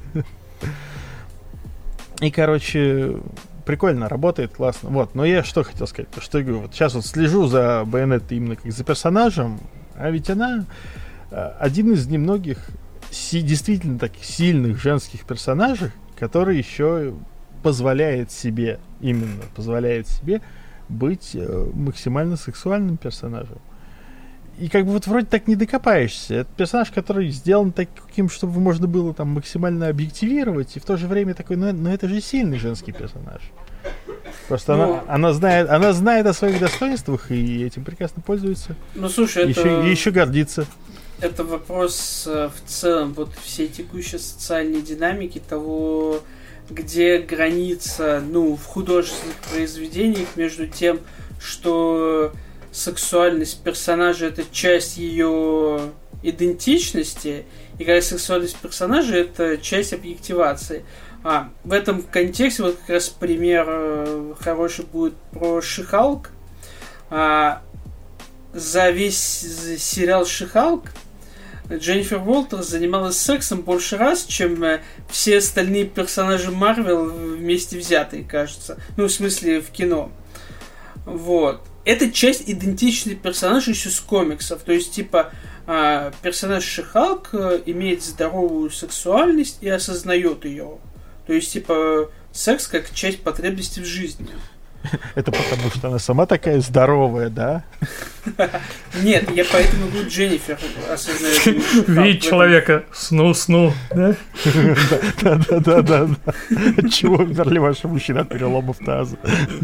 И, короче, прикольно, работает, классно. Вот, но я что хотел сказать, что я говорю, вот сейчас вот слежу за Bayonetta именно как за персонажем, а ведь она один из немногих си- действительно таких сильных женских персонажей, который еще позволяет себе, именно позволяет себе быть максимально сексуальным персонажем. И как бы вот вроде так не докопаешься. Это персонаж, который сделан таким, чтобы можно было там максимально объективировать, и в то же время такой, ну, ну это же сильный женский персонаж. Просто ну, она, она, знает, она знает о своих достоинствах и этим прекрасно пользуется. Ну слушай, еще, это... И еще гордится. Это вопрос в целом вот всей текущей социальной динамики того, где граница, ну, в художественных произведениях между тем, что сексуальность персонажа — это часть ее идентичности, и когда сексуальность персонажа — это часть объективации. А, в этом контексте вот как раз пример э, хороший будет про She-Hulk. А, за весь сериал She-Hulk Дженнифер Уолтерс занималась сексом больше раз, чем э, все остальные персонажи Марвел вместе взятые, кажется. Ну, в смысле, в кино. Вот. Это часть идентичности персонажа еще с комиксов. То есть, типа, э, персонаж She-Hulk э, имеет здоровую сексуальность и осознает ее. То есть, типа, секс как часть потребностей в жизни. Это потому, что она сама такая здоровая, да? Нет, я поэтому говорю, Дженнифер осознает. Видеть человека, сну-сну, да? Да-да-да. Чего умерли ваши мужчины от переломов таза?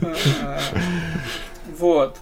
Вот.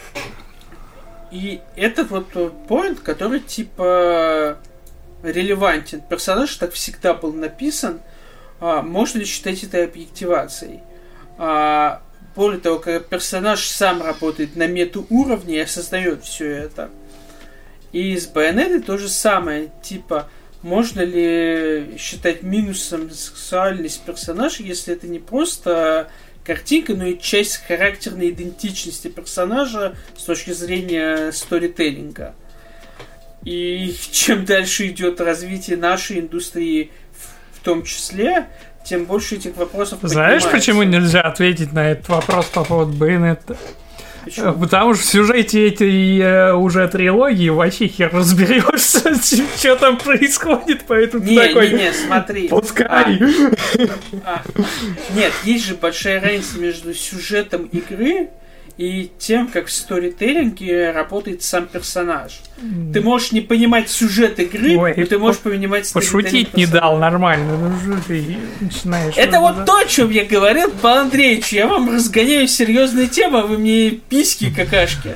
И этот вот поинт, который, типа, релевантен. Персонаж так всегда был написан. Можно ли считать это объективацией? Более того, когда персонаж сам работает на метауровне и осознает все это. И с Bayonetta то же самое. Типа, можно ли считать минусом сексуальность персонажа, если это не просто картинка, но и часть характерной идентичности персонажа с точки зрения сторителлинга. И чем дальше идет развитие нашей индустрии в, в том числе, тем больше этих вопросов поднимается. Знаешь, почему нельзя ответить на этот вопрос по поводу Bayonetta? Почему? Потому что в сюжете этой э, уже трилогии вообще хер разберешься, что там происходит, поэтому не, ты такой... Не, не, смотри. Пускай. А, а, нет, есть же большая разница между сюжетом игры и тем, как в сторителлинге работает сам персонаж. Ты можешь не понимать сюжет игры, Ой, но ты можешь по- понимать сторителлинг. Пошутить не дал нормально. Ну что ты начинаешь... Это вот да? То, о чем я говорил, Павел Андреевич. Я вам разгоняю серьезные темы, а вы мне письки какашки.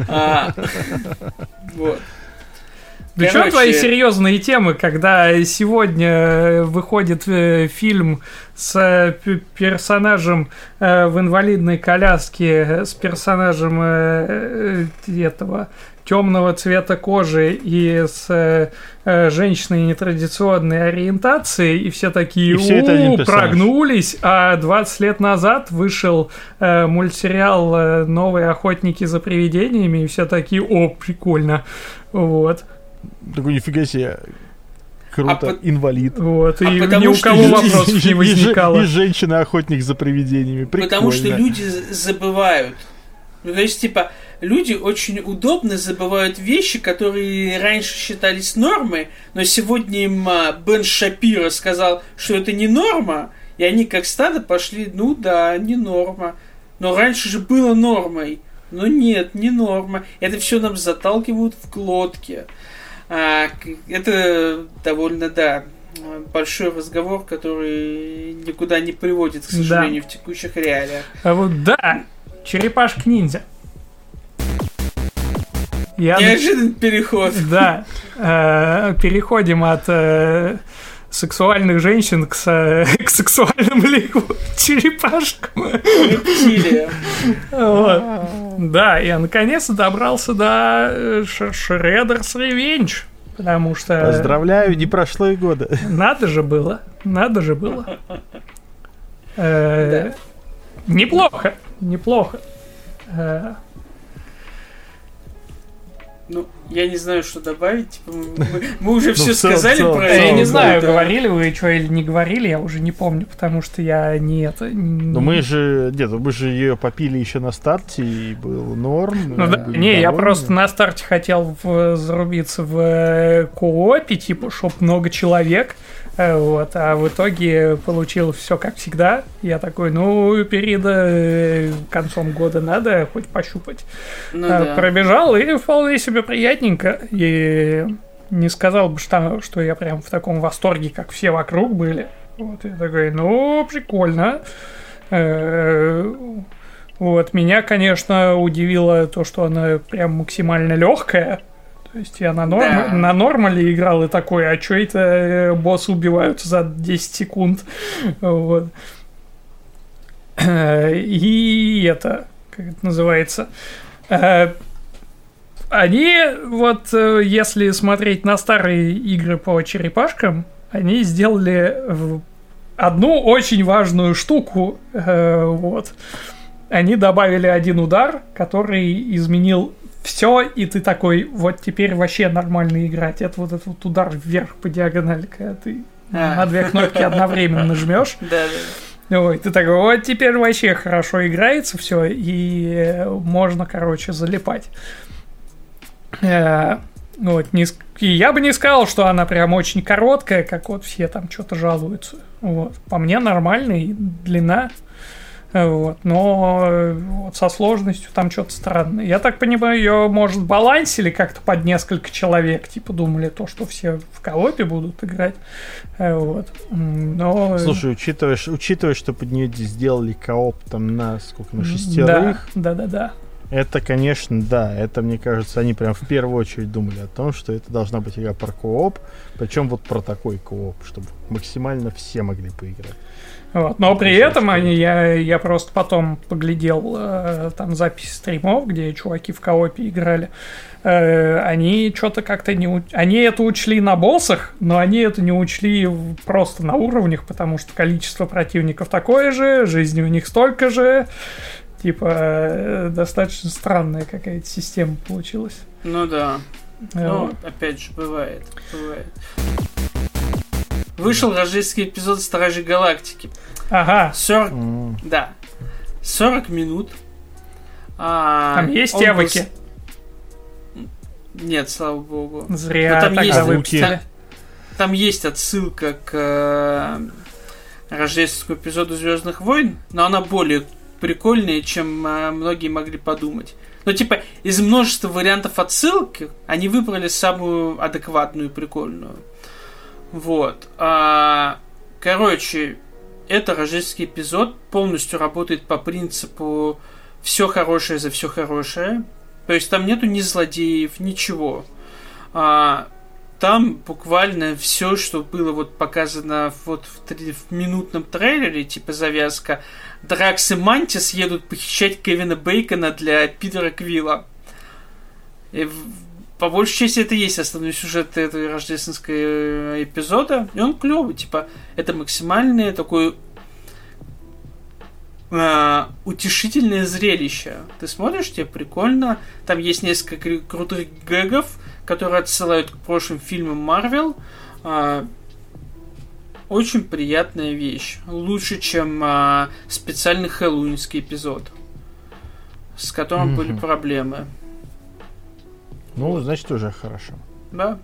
Вот. Да что твои серьезные темы, когда сегодня выходит э, фильм с э, персонажем э, в инвалидной коляске, с персонажем э, э, этого темного цвета кожи и с э, э, женщиной нетрадиционной ориентацией, и все такие, у прогнулись, а двадцать лет назад вышел э, мультсериал э, «Новые охотники за привидениями», и все такие, о, прикольно, вот. Такой, нифига себе. Круто, а инвалид. Вот, а и ни у кого люди... вопросов не возникало. И женщина-охотник за привидениями. Прикольно. Потому что люди забывают. Ну, то есть, типа, люди очень удобно забывают вещи, которые раньше считались нормой, но сегодня им Бен Шапиро сказал, что это не норма, и они как стадо пошли, ну да, не норма. Но раньше же было нормой. Но нет, не норма. Это все нам заталкивают в глотки. А, это довольно, да, большой разговор, который никуда не приводит, к сожалению, да. в текущих реалиях. А вот да, черепашки-ниндзя. Я... Неожиданный переход. Да. Э, переходим от э, сексуальных женщин к, с, к сексуальным лику черепашкам. Рептилия. Вот. Да, я наконец-то добрался до Shredder's Revenge. Потому что... Поздравляю, не прошло и года. Надо же было. Надо же было. Э, неплохо. Неплохо. Э, Ну, я не знаю, что добавить. Типа, мы, мы уже все ну, сказали целом, про это. это. Я не знаю, да. говорили вы что или не говорили, я уже не помню, потому что я не это. Не... Ну мы же. Нет, мы же ее попили еще на старте, и был норм. Ну, да, не, довольны. Я просто на старте хотел в, зарубиться в коопе, типа, чтоб много человек. Вот, а в итоге получилось все как всегда. Я такой, ну, перед э, концом года надо хоть пощупать. Ну, а, да. Пробежал, и вполне себе приятненько. И не сказал бы, что, что я прям в таком восторге, как все вокруг были. Вот, я такой, ну, прикольно. Э, вот, меня, конечно, удивило то, что она прям максимально легкая. То есть я на, норм... да. на нормале играл и такой, а чё это боссы убиваются за десять секунд? Вот. И это, как это называется, они, вот если смотреть на старые игры по черепашкам, они сделали одну очень важную штуку, вот. Они добавили один удар, который изменил все, и ты такой, вот теперь вообще нормально играть. Это вот этот вот удар вверх по диагонали, когда ты а. на две кнопки одновременно нажмешь. Да, да. Ой, ты такой, вот теперь вообще хорошо играется все, и можно, короче, залипать. Вот, не, и я бы не сказал, что она прям очень короткая, как вот все там что-то жалуются. Вот. По мне нормальная длина. Вот, но вот со сложностью там что-то странное. Я так понимаю, ее, может, балансили как-то под несколько человек. Типа думали то, что все в коопе будут играть. Вот. Но... Слушай, учитывая, учитывая, что под нее сделали кооп там на сколько, на шестерых. Да, да, да, да. Это, конечно, да. Это, мне кажется, они прям в первую очередь думали о том, что это должна быть игра про кооп. Причем вот про такой кооп, чтобы максимально все могли поиграть. Вот. Но при этом они, я, я просто потом поглядел э, там записи стримов, где чуваки в коопе играли. Э, они что-то как-то не... У... Они это учли на боссах, но они это не учли просто на уровнях, потому что количество противников такое же, жизни у них столько же. Типа, э, достаточно странная какая-то система получилась. Ну да. Э, ну, опять же, бывает. Бывает. Вышел рождественский эпизод Стражей Галактики. Ага. сорок, mm. Да. сорок минут. А, там есть эвоки? Был... Нет, слава богу. Зря там тогда есть, выпустили. Там, там есть отсылка к э, рождественскому эпизоду Звездных войн, но она более прикольная, чем э, многие могли подумать. Ну, типа, из множества вариантов отсылки они выбрали самую адекватную и прикольную. Вот. А, короче, это рождественский эпизод полностью работает по принципу все хорошее за все хорошее. То есть там нету ни злодеев, ничего. А, там буквально все, что было вот показано вот в, три, в минутном трейлере, типа завязка. Дракс и Мантис едут похищать Кевина Бейкона для Питера Квилла. И по большей части это и есть основной сюжет этого рождественского эпизода. И он клевый, типа, это максимальное такое э, утешительное зрелище. Ты смотришь, тебе прикольно. Там есть несколько крутых гэгов, которые отсылают к прошлым фильмам Марвел. а, очень приятная вещь. Лучше, чем а, специальный хэллоуинский эпизод, с которым mm-hmm. были проблемы. Ну, вот. Значит, уже хорошо. Да.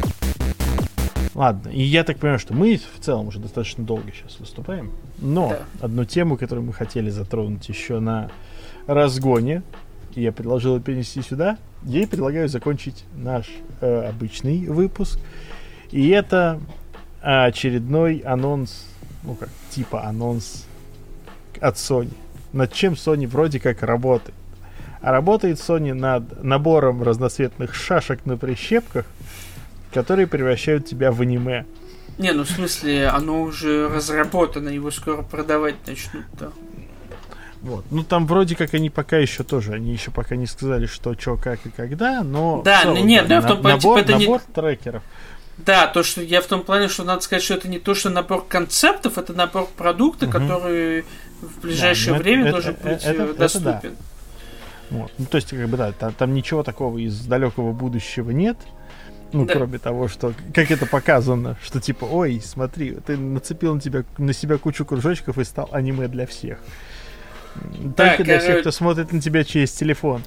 Ладно, и я так понимаю, что мы в целом уже достаточно долго сейчас выступаем, но да. одну тему, которую мы хотели затронуть еще на разгоне, и я предложил ее перенести сюда, я и предлагаю закончить наш э, обычный выпуск. И это очередной анонс, ну как, типа анонс от Sony. Над чем Sony вроде как работает. А работает Sony над набором разноцветных шашек на прищепках, которые превращают тебя в аниме. Не, ну в смысле, оно уже разработано, его скоро продавать начнут, да. Вот. Ну там вроде как они пока еще тоже, они еще пока не сказали, что, что, как и когда, но... Да, целом, нет, да, я в том плане, набор, типа, это набор не... трекеров. Да, то, что я в том плане, что надо сказать, что это не то, что набор концептов, это набор продукта, угу. который в ближайшее да, время это, должен это, быть это, доступен. Это, да. Вот. Ну, то есть, как бы, да, там, там ничего такого из далекого будущего нет. Ну, да. Кроме того, что, как это показано, что типа, ой, смотри, ты нацепил на, тебя, на себя кучу кружочков и стал аниме для всех. Да, Только для кор... всех, кто смотрит на тебя через телефон.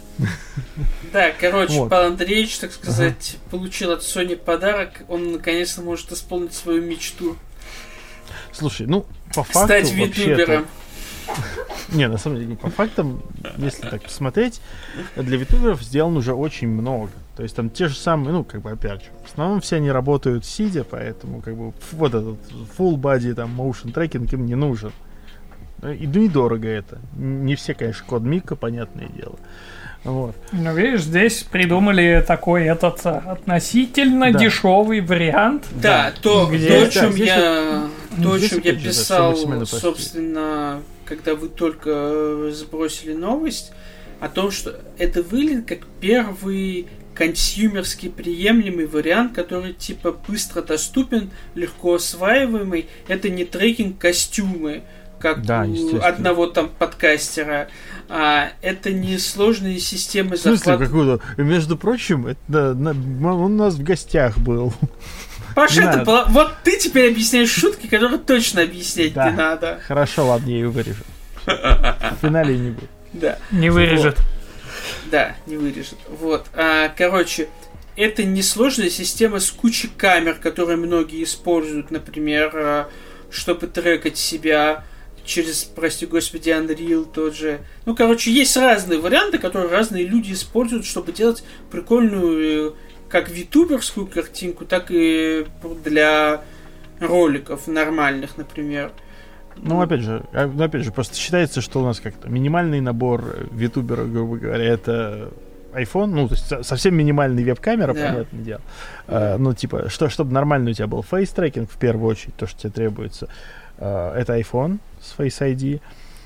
Да, короче, вот. Павел Андреевич, так сказать, ага. получил от Sony подарок, он наконец-то может исполнить свою мечту. Слушай, ну, по факту... Стать витубером. Не, на самом деле, по фактам, если так посмотреть, для витуберов сделано уже очень много. То есть там те же самые, ну, как бы, опять же, в основном все они работают сидя, поэтому, как бы, вот этот full body, там, motion трекинг им не нужен. И да недорого это. Не все, конечно, код Мика, понятное дело. Вот. Ну, видишь, здесь придумали такой этот относительно да. дешевый вариант. Да, да. то, где... то, о чем да, я, вот... то, о чем я писал, собственно, когда вы только сбросили новость, о том, что это выглядит как первый консюмерский приемлемый вариант, который типа быстро доступен, легко осваиваемый. Это не трекинг-костюмы, как да, у одного там подкастера. А, это не сложные системы захвата. В смысле, какой-то? Между прочим, это, на, он у нас в гостях был. Паша, это было... вот ты теперь объясняешь шутки, которые точно объяснять да. не надо. Хорошо, ладно, я ее вырежу. В финале не будет. Да. Не вырежет. Вот. Да, не вырежет. Вот. А, короче, это несложная система с кучей камер, которые многие используют, например, чтобы трекать себя через, прости господи, Unreal тот же. Ну, короче, есть разные варианты, которые разные люди используют, чтобы делать прикольную как витуберскую картинку, так и для роликов нормальных, например. Ну, опять же, опять же, просто считается, что у нас как-то минимальный набор витубера, грубо говоря, это iPhone, ну, то есть совсем минимальный веб-камера, да. понятное дело. А, ну, типа, что, чтобы нормально у тебя был фейс-трекинг, в первую очередь, то, что тебе требуется, а, это iPhone с Face ай ди.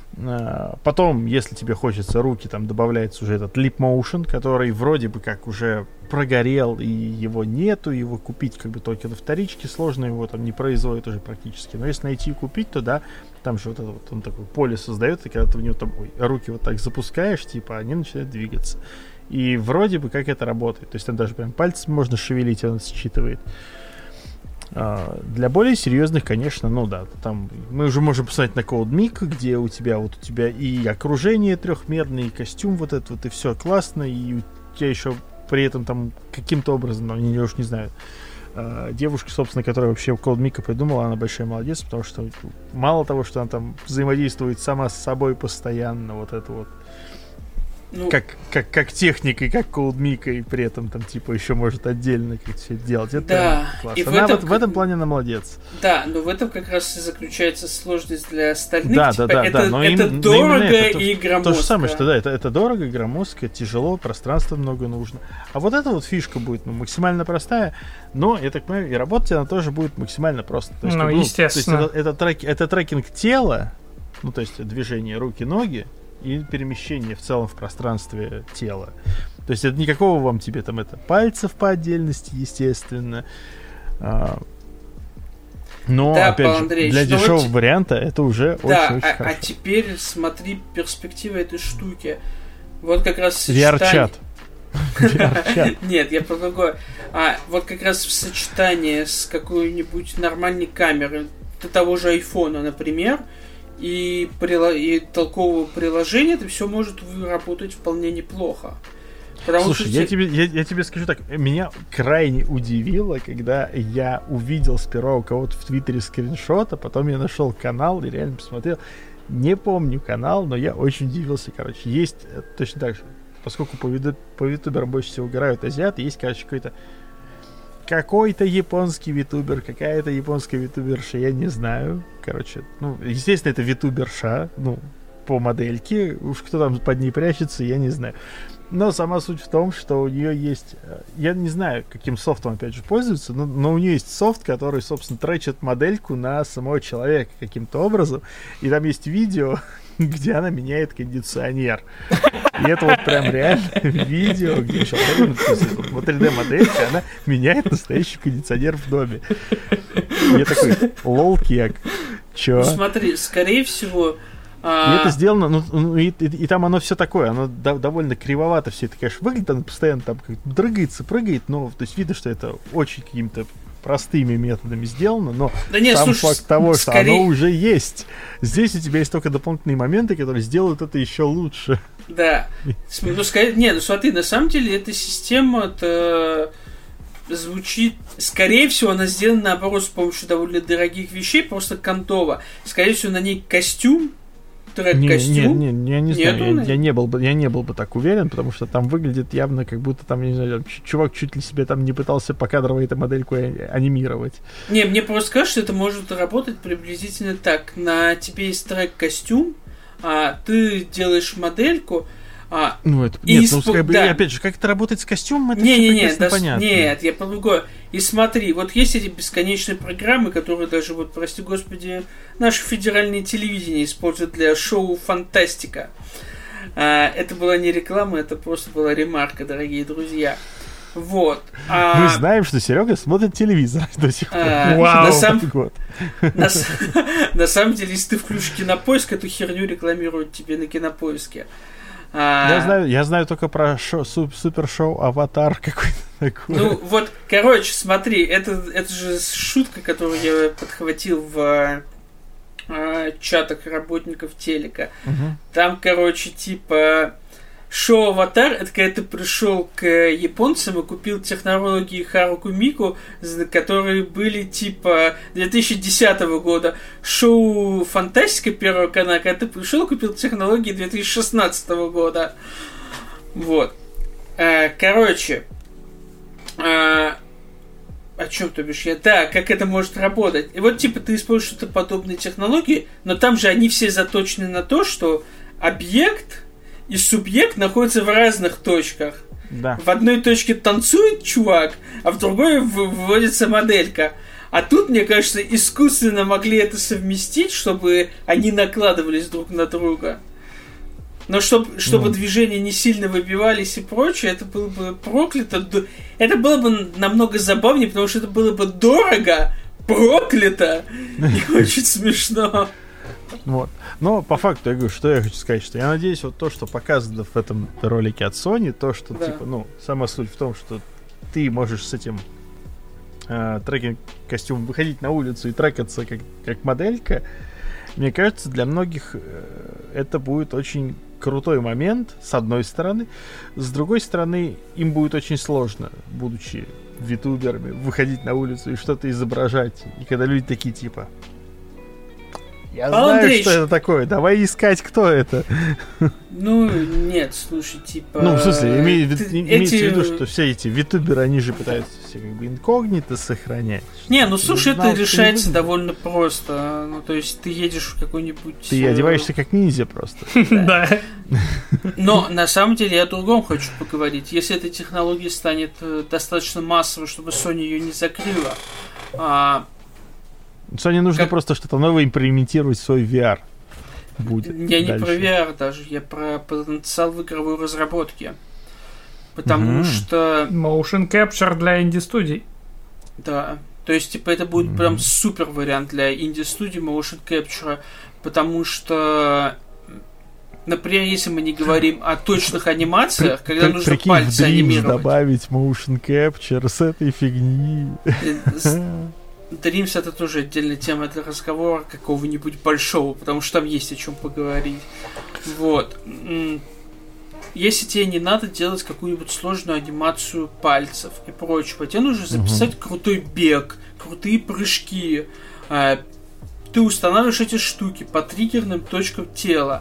А, потом, если тебе хочется руки, там добавляется уже этот Leap Motion, который вроде бы как уже прогорел, и его нету, его купить как бы только на вторичке сложно, его там не производят уже практически. Но если найти и купить, то да, там же вот это вот, он такое поле создает, и когда ты в него там ой, руки вот так запускаешь, типа, они начинают двигаться. И вроде бы как это работает. То есть там даже прям пальцем можно шевелить, он считывает. А, для более серьезных, конечно, ну да, там мы уже можем посмотреть на CodeMic, где у тебя вот у тебя и окружение трехмерное, и костюм вот этот вот, и все классно, и у тебя еще при этом там каким-то образом, ну, я уж не знаю, э, девушка, собственно, которая вообще CodeMic придумала, она большая молодец, потому что мало того, что она там взаимодействует сама с собой постоянно, вот это вот, ну, как, как, как техникой, как CodeMic, и при этом там типа еще может отдельно как все это делать. Это да, классно. Она в, этом, в этом плане она молодец. Да, но в этом как раз и заключается сложность для остальных. Да, типа, да, да, это, да, но это им, дорого это и то, громоздко. То же самое, что да, это, это дорого, громоздко, тяжело, пространства много нужно. А вот эта вот фишка будет ну, максимально простая, но, я так понимаю, и работать она тоже будет максимально просто. То есть, ну, ну, естественно. То есть это, это, трек, это трекинг тела, ну, то есть движение руки-ноги, и перемещение в целом в пространстве тела. То есть это никакого вам тебе там это пальцев по отдельности, естественно. А, но, да, опять же, Андреевич, для дешевого вот... варианта это уже да, очень-очень а, хорошо. А теперь смотри перспективы этой штуки. Вот как раз ви ар-чат. Нет, я про другое. А вот как раз в сочетании с какой-нибудь нормальной камерой, того же айфона, например, и, прила- и толкового приложения, это все может работать вполне неплохо. Потому Слушай, что я, тебе, я, я тебе скажу так, меня крайне удивило, когда я увидел сперва у кого-то в Твиттере скриншот, а потом я нашел канал и реально посмотрел. Не помню канал, но я очень удивился, короче. Есть точно так же, поскольку по, виду, по ютуберам больше всего угорают азиаты, есть, короче, какой-то какой-то японский витубер, какая-то японская витуберша, я не знаю. Короче, ну, естественно, это витуберша, ну, по модельке. Уж кто там под ней прячется, я не знаю. Но сама суть в том, что у нее есть... Я не знаю, каким софтом, опять же, пользуется, но, но у нее есть софт, который, собственно, тречит модельку на самого человека каким-то образом. И там есть видео, где она меняет кондиционер. И это вот прям реально видео, где человек, вот три дэ-моделька, она меняет настоящий кондиционер в доме. И я такой, лол, кек. Чё? Ну смотри, скорее всего... И это сделано, ну, ну и, и, и там оно все такое, оно до, довольно кривовато все это, конечно, выглядит, оно постоянно там как дрыгается, прыгает, но, то есть видно, что это очень какими-то простыми методами сделано, но да нет, сам слушай, факт того, что скорее... оно уже есть. Здесь у тебя есть только дополнительные моменты, которые сделают это еще лучше. Да. Ну, скорее... Нет, ну смотри, на самом деле эта система-то звучит... Скорее всего, она сделана, наоборот, с помощью довольно дорогих вещей, просто контова. Скорее всего, на ней костюм, трек-костюм. Не, не, не, я не знаю, я, я, не был бы, я не был бы так уверен, потому что там выглядит явно, как будто там, я не знаю, чувак чуть ли себе там не пытался покадрово эту модельку анимировать. Не, мне просто кажется, что это может работать приблизительно так. На тебе есть трек-костюм, а ты делаешь модельку, а, ну, это, нет, исп... ну, да. опять же, как это работает с костюмом, это не, все не, не, прекрасно да, понятно. Нет, я про другое. И смотри, вот есть эти бесконечные программы, которые даже, вот, прости господи, наше федеральное телевидение использует для шоу «Фантастика». А, это была не реклама, это просто была ремарка, дорогие друзья. Вот. А... Мы знаем, что Серега смотрит телевизор до сих пор. А, Вау! На, сам... на, на самом деле, если ты включишь Кинопоиск, эту херню рекламируют тебе на Кинопоиске. А... Я знаю, я знаю только про шоу, суп, супершоу «Аватар» какой-то такой. Ну, вот, короче, смотри, это, это же шутка, которую я подхватил в а, чатах работников телека. Угу. Там, короче, типа... Шоу «Аватар» — это когда ты пришел к японцам и купил технологии Харуку Мику, которые были типа две тысячи десятого года. Шоу «Фантастика» первого канала, когда ты пришел и купил технологии две тысячи шестнадцатого года. Вот. Короче. О чем ты бишь? Я, да, как это может работать. И вот типа ты используешь что-то подобные технологии, но там же они все заточены на то, что объект и субъект находятся в разных точках. Да. В одной точке танцует чувак, а в другой выводится моделька. А тут, мне кажется, искусственно могли это совместить, чтобы они накладывались друг на друга. Но чтобы, чтобы mm. движения не сильно выбивались и прочее, это было бы проклято. Это было бы намного забавнее, потому что это было бы дорого, проклято и очень смешно. Вот. Но по факту я говорю, что я хочу сказать, что я надеюсь, вот то, что показано в этом ролике от Sony, то, что, да. типа, ну, сама суть в том, что ты можешь с этим э, трекинг-костюмом выходить на улицу и трекаться как, как моделька, мне кажется, для многих э, это будет очень крутой момент, с одной стороны. С другой стороны, им будет очень сложно, будучи витуберами, выходить на улицу и что-то изображать. И когда люди такие, типа... Я Павел знаю, Андреевич, что это такое. Давай искать, кто это. Ну, нет, слушай, типа... Ну, в смысле, име, ты, имеется эти... в виду, что все эти витуберы, они же пытаются все как бы инкогнито сохранять. Не, ну, слушай, знал, это решается довольно просто. Ну, то есть, ты едешь в какой-нибудь... Ты одеваешься как ниндзя просто. Да. Но, на самом деле, я о другом хочу поговорить. Если эта технология станет достаточно массовой, чтобы Sony ее не закрыла... Sony нужно как... просто что-то новое имплементировать в свой ви ар. Будет я дальше. Не про ви ар даже, я про потенциал в игровой разработке. Потому mm-hmm. что... Motion Capture для инди-студий. Да. То есть, типа, это будет mm-hmm. прям супер вариант для инди-студий Motion Capture, потому что Например, если мы не говорим о точных анимациях, При, когда при, нужно прикинь, пальцы в Dreams анимировать. добавить motion capture с этой фигни. Dreams — это тоже отдельная тема для разговора какого-нибудь большого, потому что там есть о чем поговорить. Вот. Если тебе не надо делать какую-нибудь сложную анимацию пальцев и прочего, тебе нужно записать uh-huh. крутой бег, крутые прыжки. Ты устанавливаешь эти штуки по триггерным точкам тела.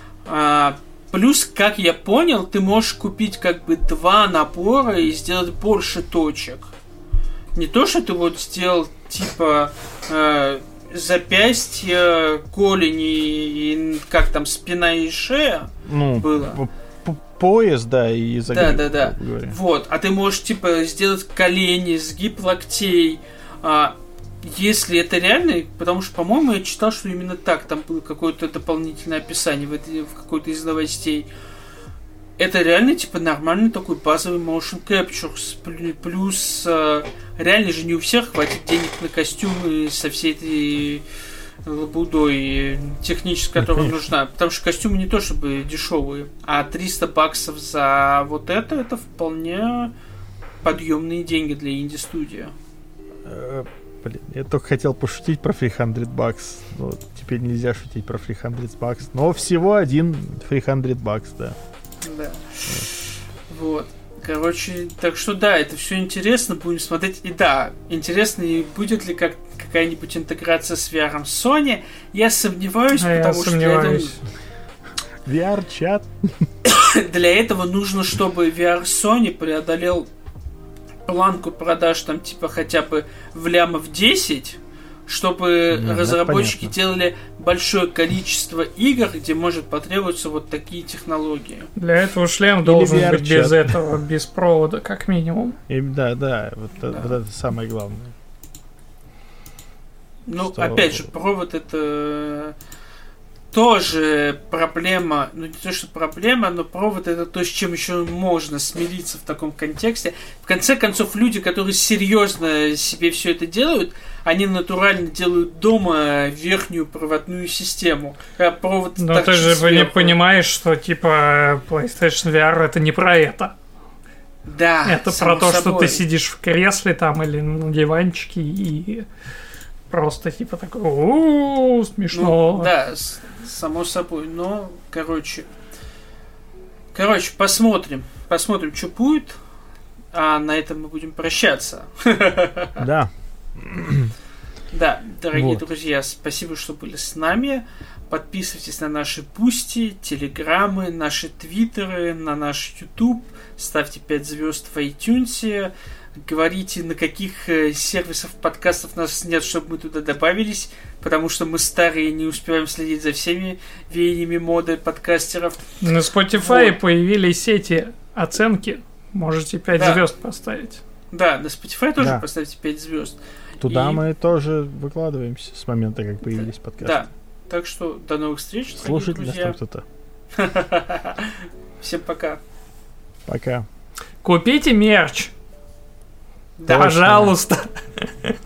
Плюс, как я понял, ты можешь купить как бы два набора и сделать больше точек. Не то, что ты вот сделал типа э, запястье, голени и как там спина и шея ну, было. Пояс, да, и загреб. Да, да, да. Вот. А ты можешь типа сделать колени, сгиб локтей. А, если это реально, потому что, по-моему, я читал, что именно так, там было какое-то дополнительное описание в, этой, в какой-то из новостей. Это реально, типа, нормальный такой базовый motion capture. Плюс, э, реально же не у всех хватит денег на костюмы со всей этой лабудой технической, которая нужна. Потому что костюмы не то чтобы дешевые, а триста баксов за вот это, это вполне подъемные деньги для инди-студии. Блин, я только хотел пошутить про триста бакс. Но теперь нельзя шутить про триста бакс. Но всего один триста бакс, да. Да. Вот. Короче, так что да, это все интересно, будем смотреть. И да, интересно, и будет ли как, какая-нибудь интеграция с ви ар Sony. Я сомневаюсь, а потому я что сомневаюсь. ви ар-чат. Для этого нужно, чтобы ви ар Sony преодолел планку продаж там типа хотя бы в лямов десять, чтобы ну, разработчики делали большое количество игр, где может потребоваться вот такие технологии. Для этого шлем Или должен ви ар-чат. Быть без этого, без провода, как минимум. И, да, да, вот, да. вот это самое главное. Ну, что... опять же, провод это тоже проблема, ну не то, что проблема, но провод это то, с чем еще можно смириться в таком контексте. В конце концов, люди, которые серьезно себе все это делают, они натурально делают дома верхнюю проводную систему. Провод но ты же сверху. Не понимаешь, что типа PlayStation ви ар это не про это. Да. Это про то, собой. Что ты сидишь в кресле там или на диванчике и просто типа такой у-у-у, смешно. Ну, да, само собой. Но, короче, короче, посмотрим, посмотрим, что будет. А на этом мы будем прощаться. Да. Да, дорогие вот. друзья, спасибо, что были с нами. Подписывайтесь на наши Бусти, Телеграммы, наши Твиттеры, на наш YouTube. Ставьте пять звезд в iTunes. Говорите, на каких сервисах подкастов нас нет, чтобы мы туда добавились. Потому что мы старые и не успеваем следить за всеми веяниями моды подкастеров. На Spotify вот. Появились эти оценки. Можете пять да. звезд поставить. Да, на Spotify тоже да. поставьте пять звезд. Туда и... мы тоже выкладываемся с момента, как появились да. подкасты. Да, так что до новых встреч, слушайте нас там кто-то. Всем пока. Пока. Купите мерч. Да. Пожалуйста.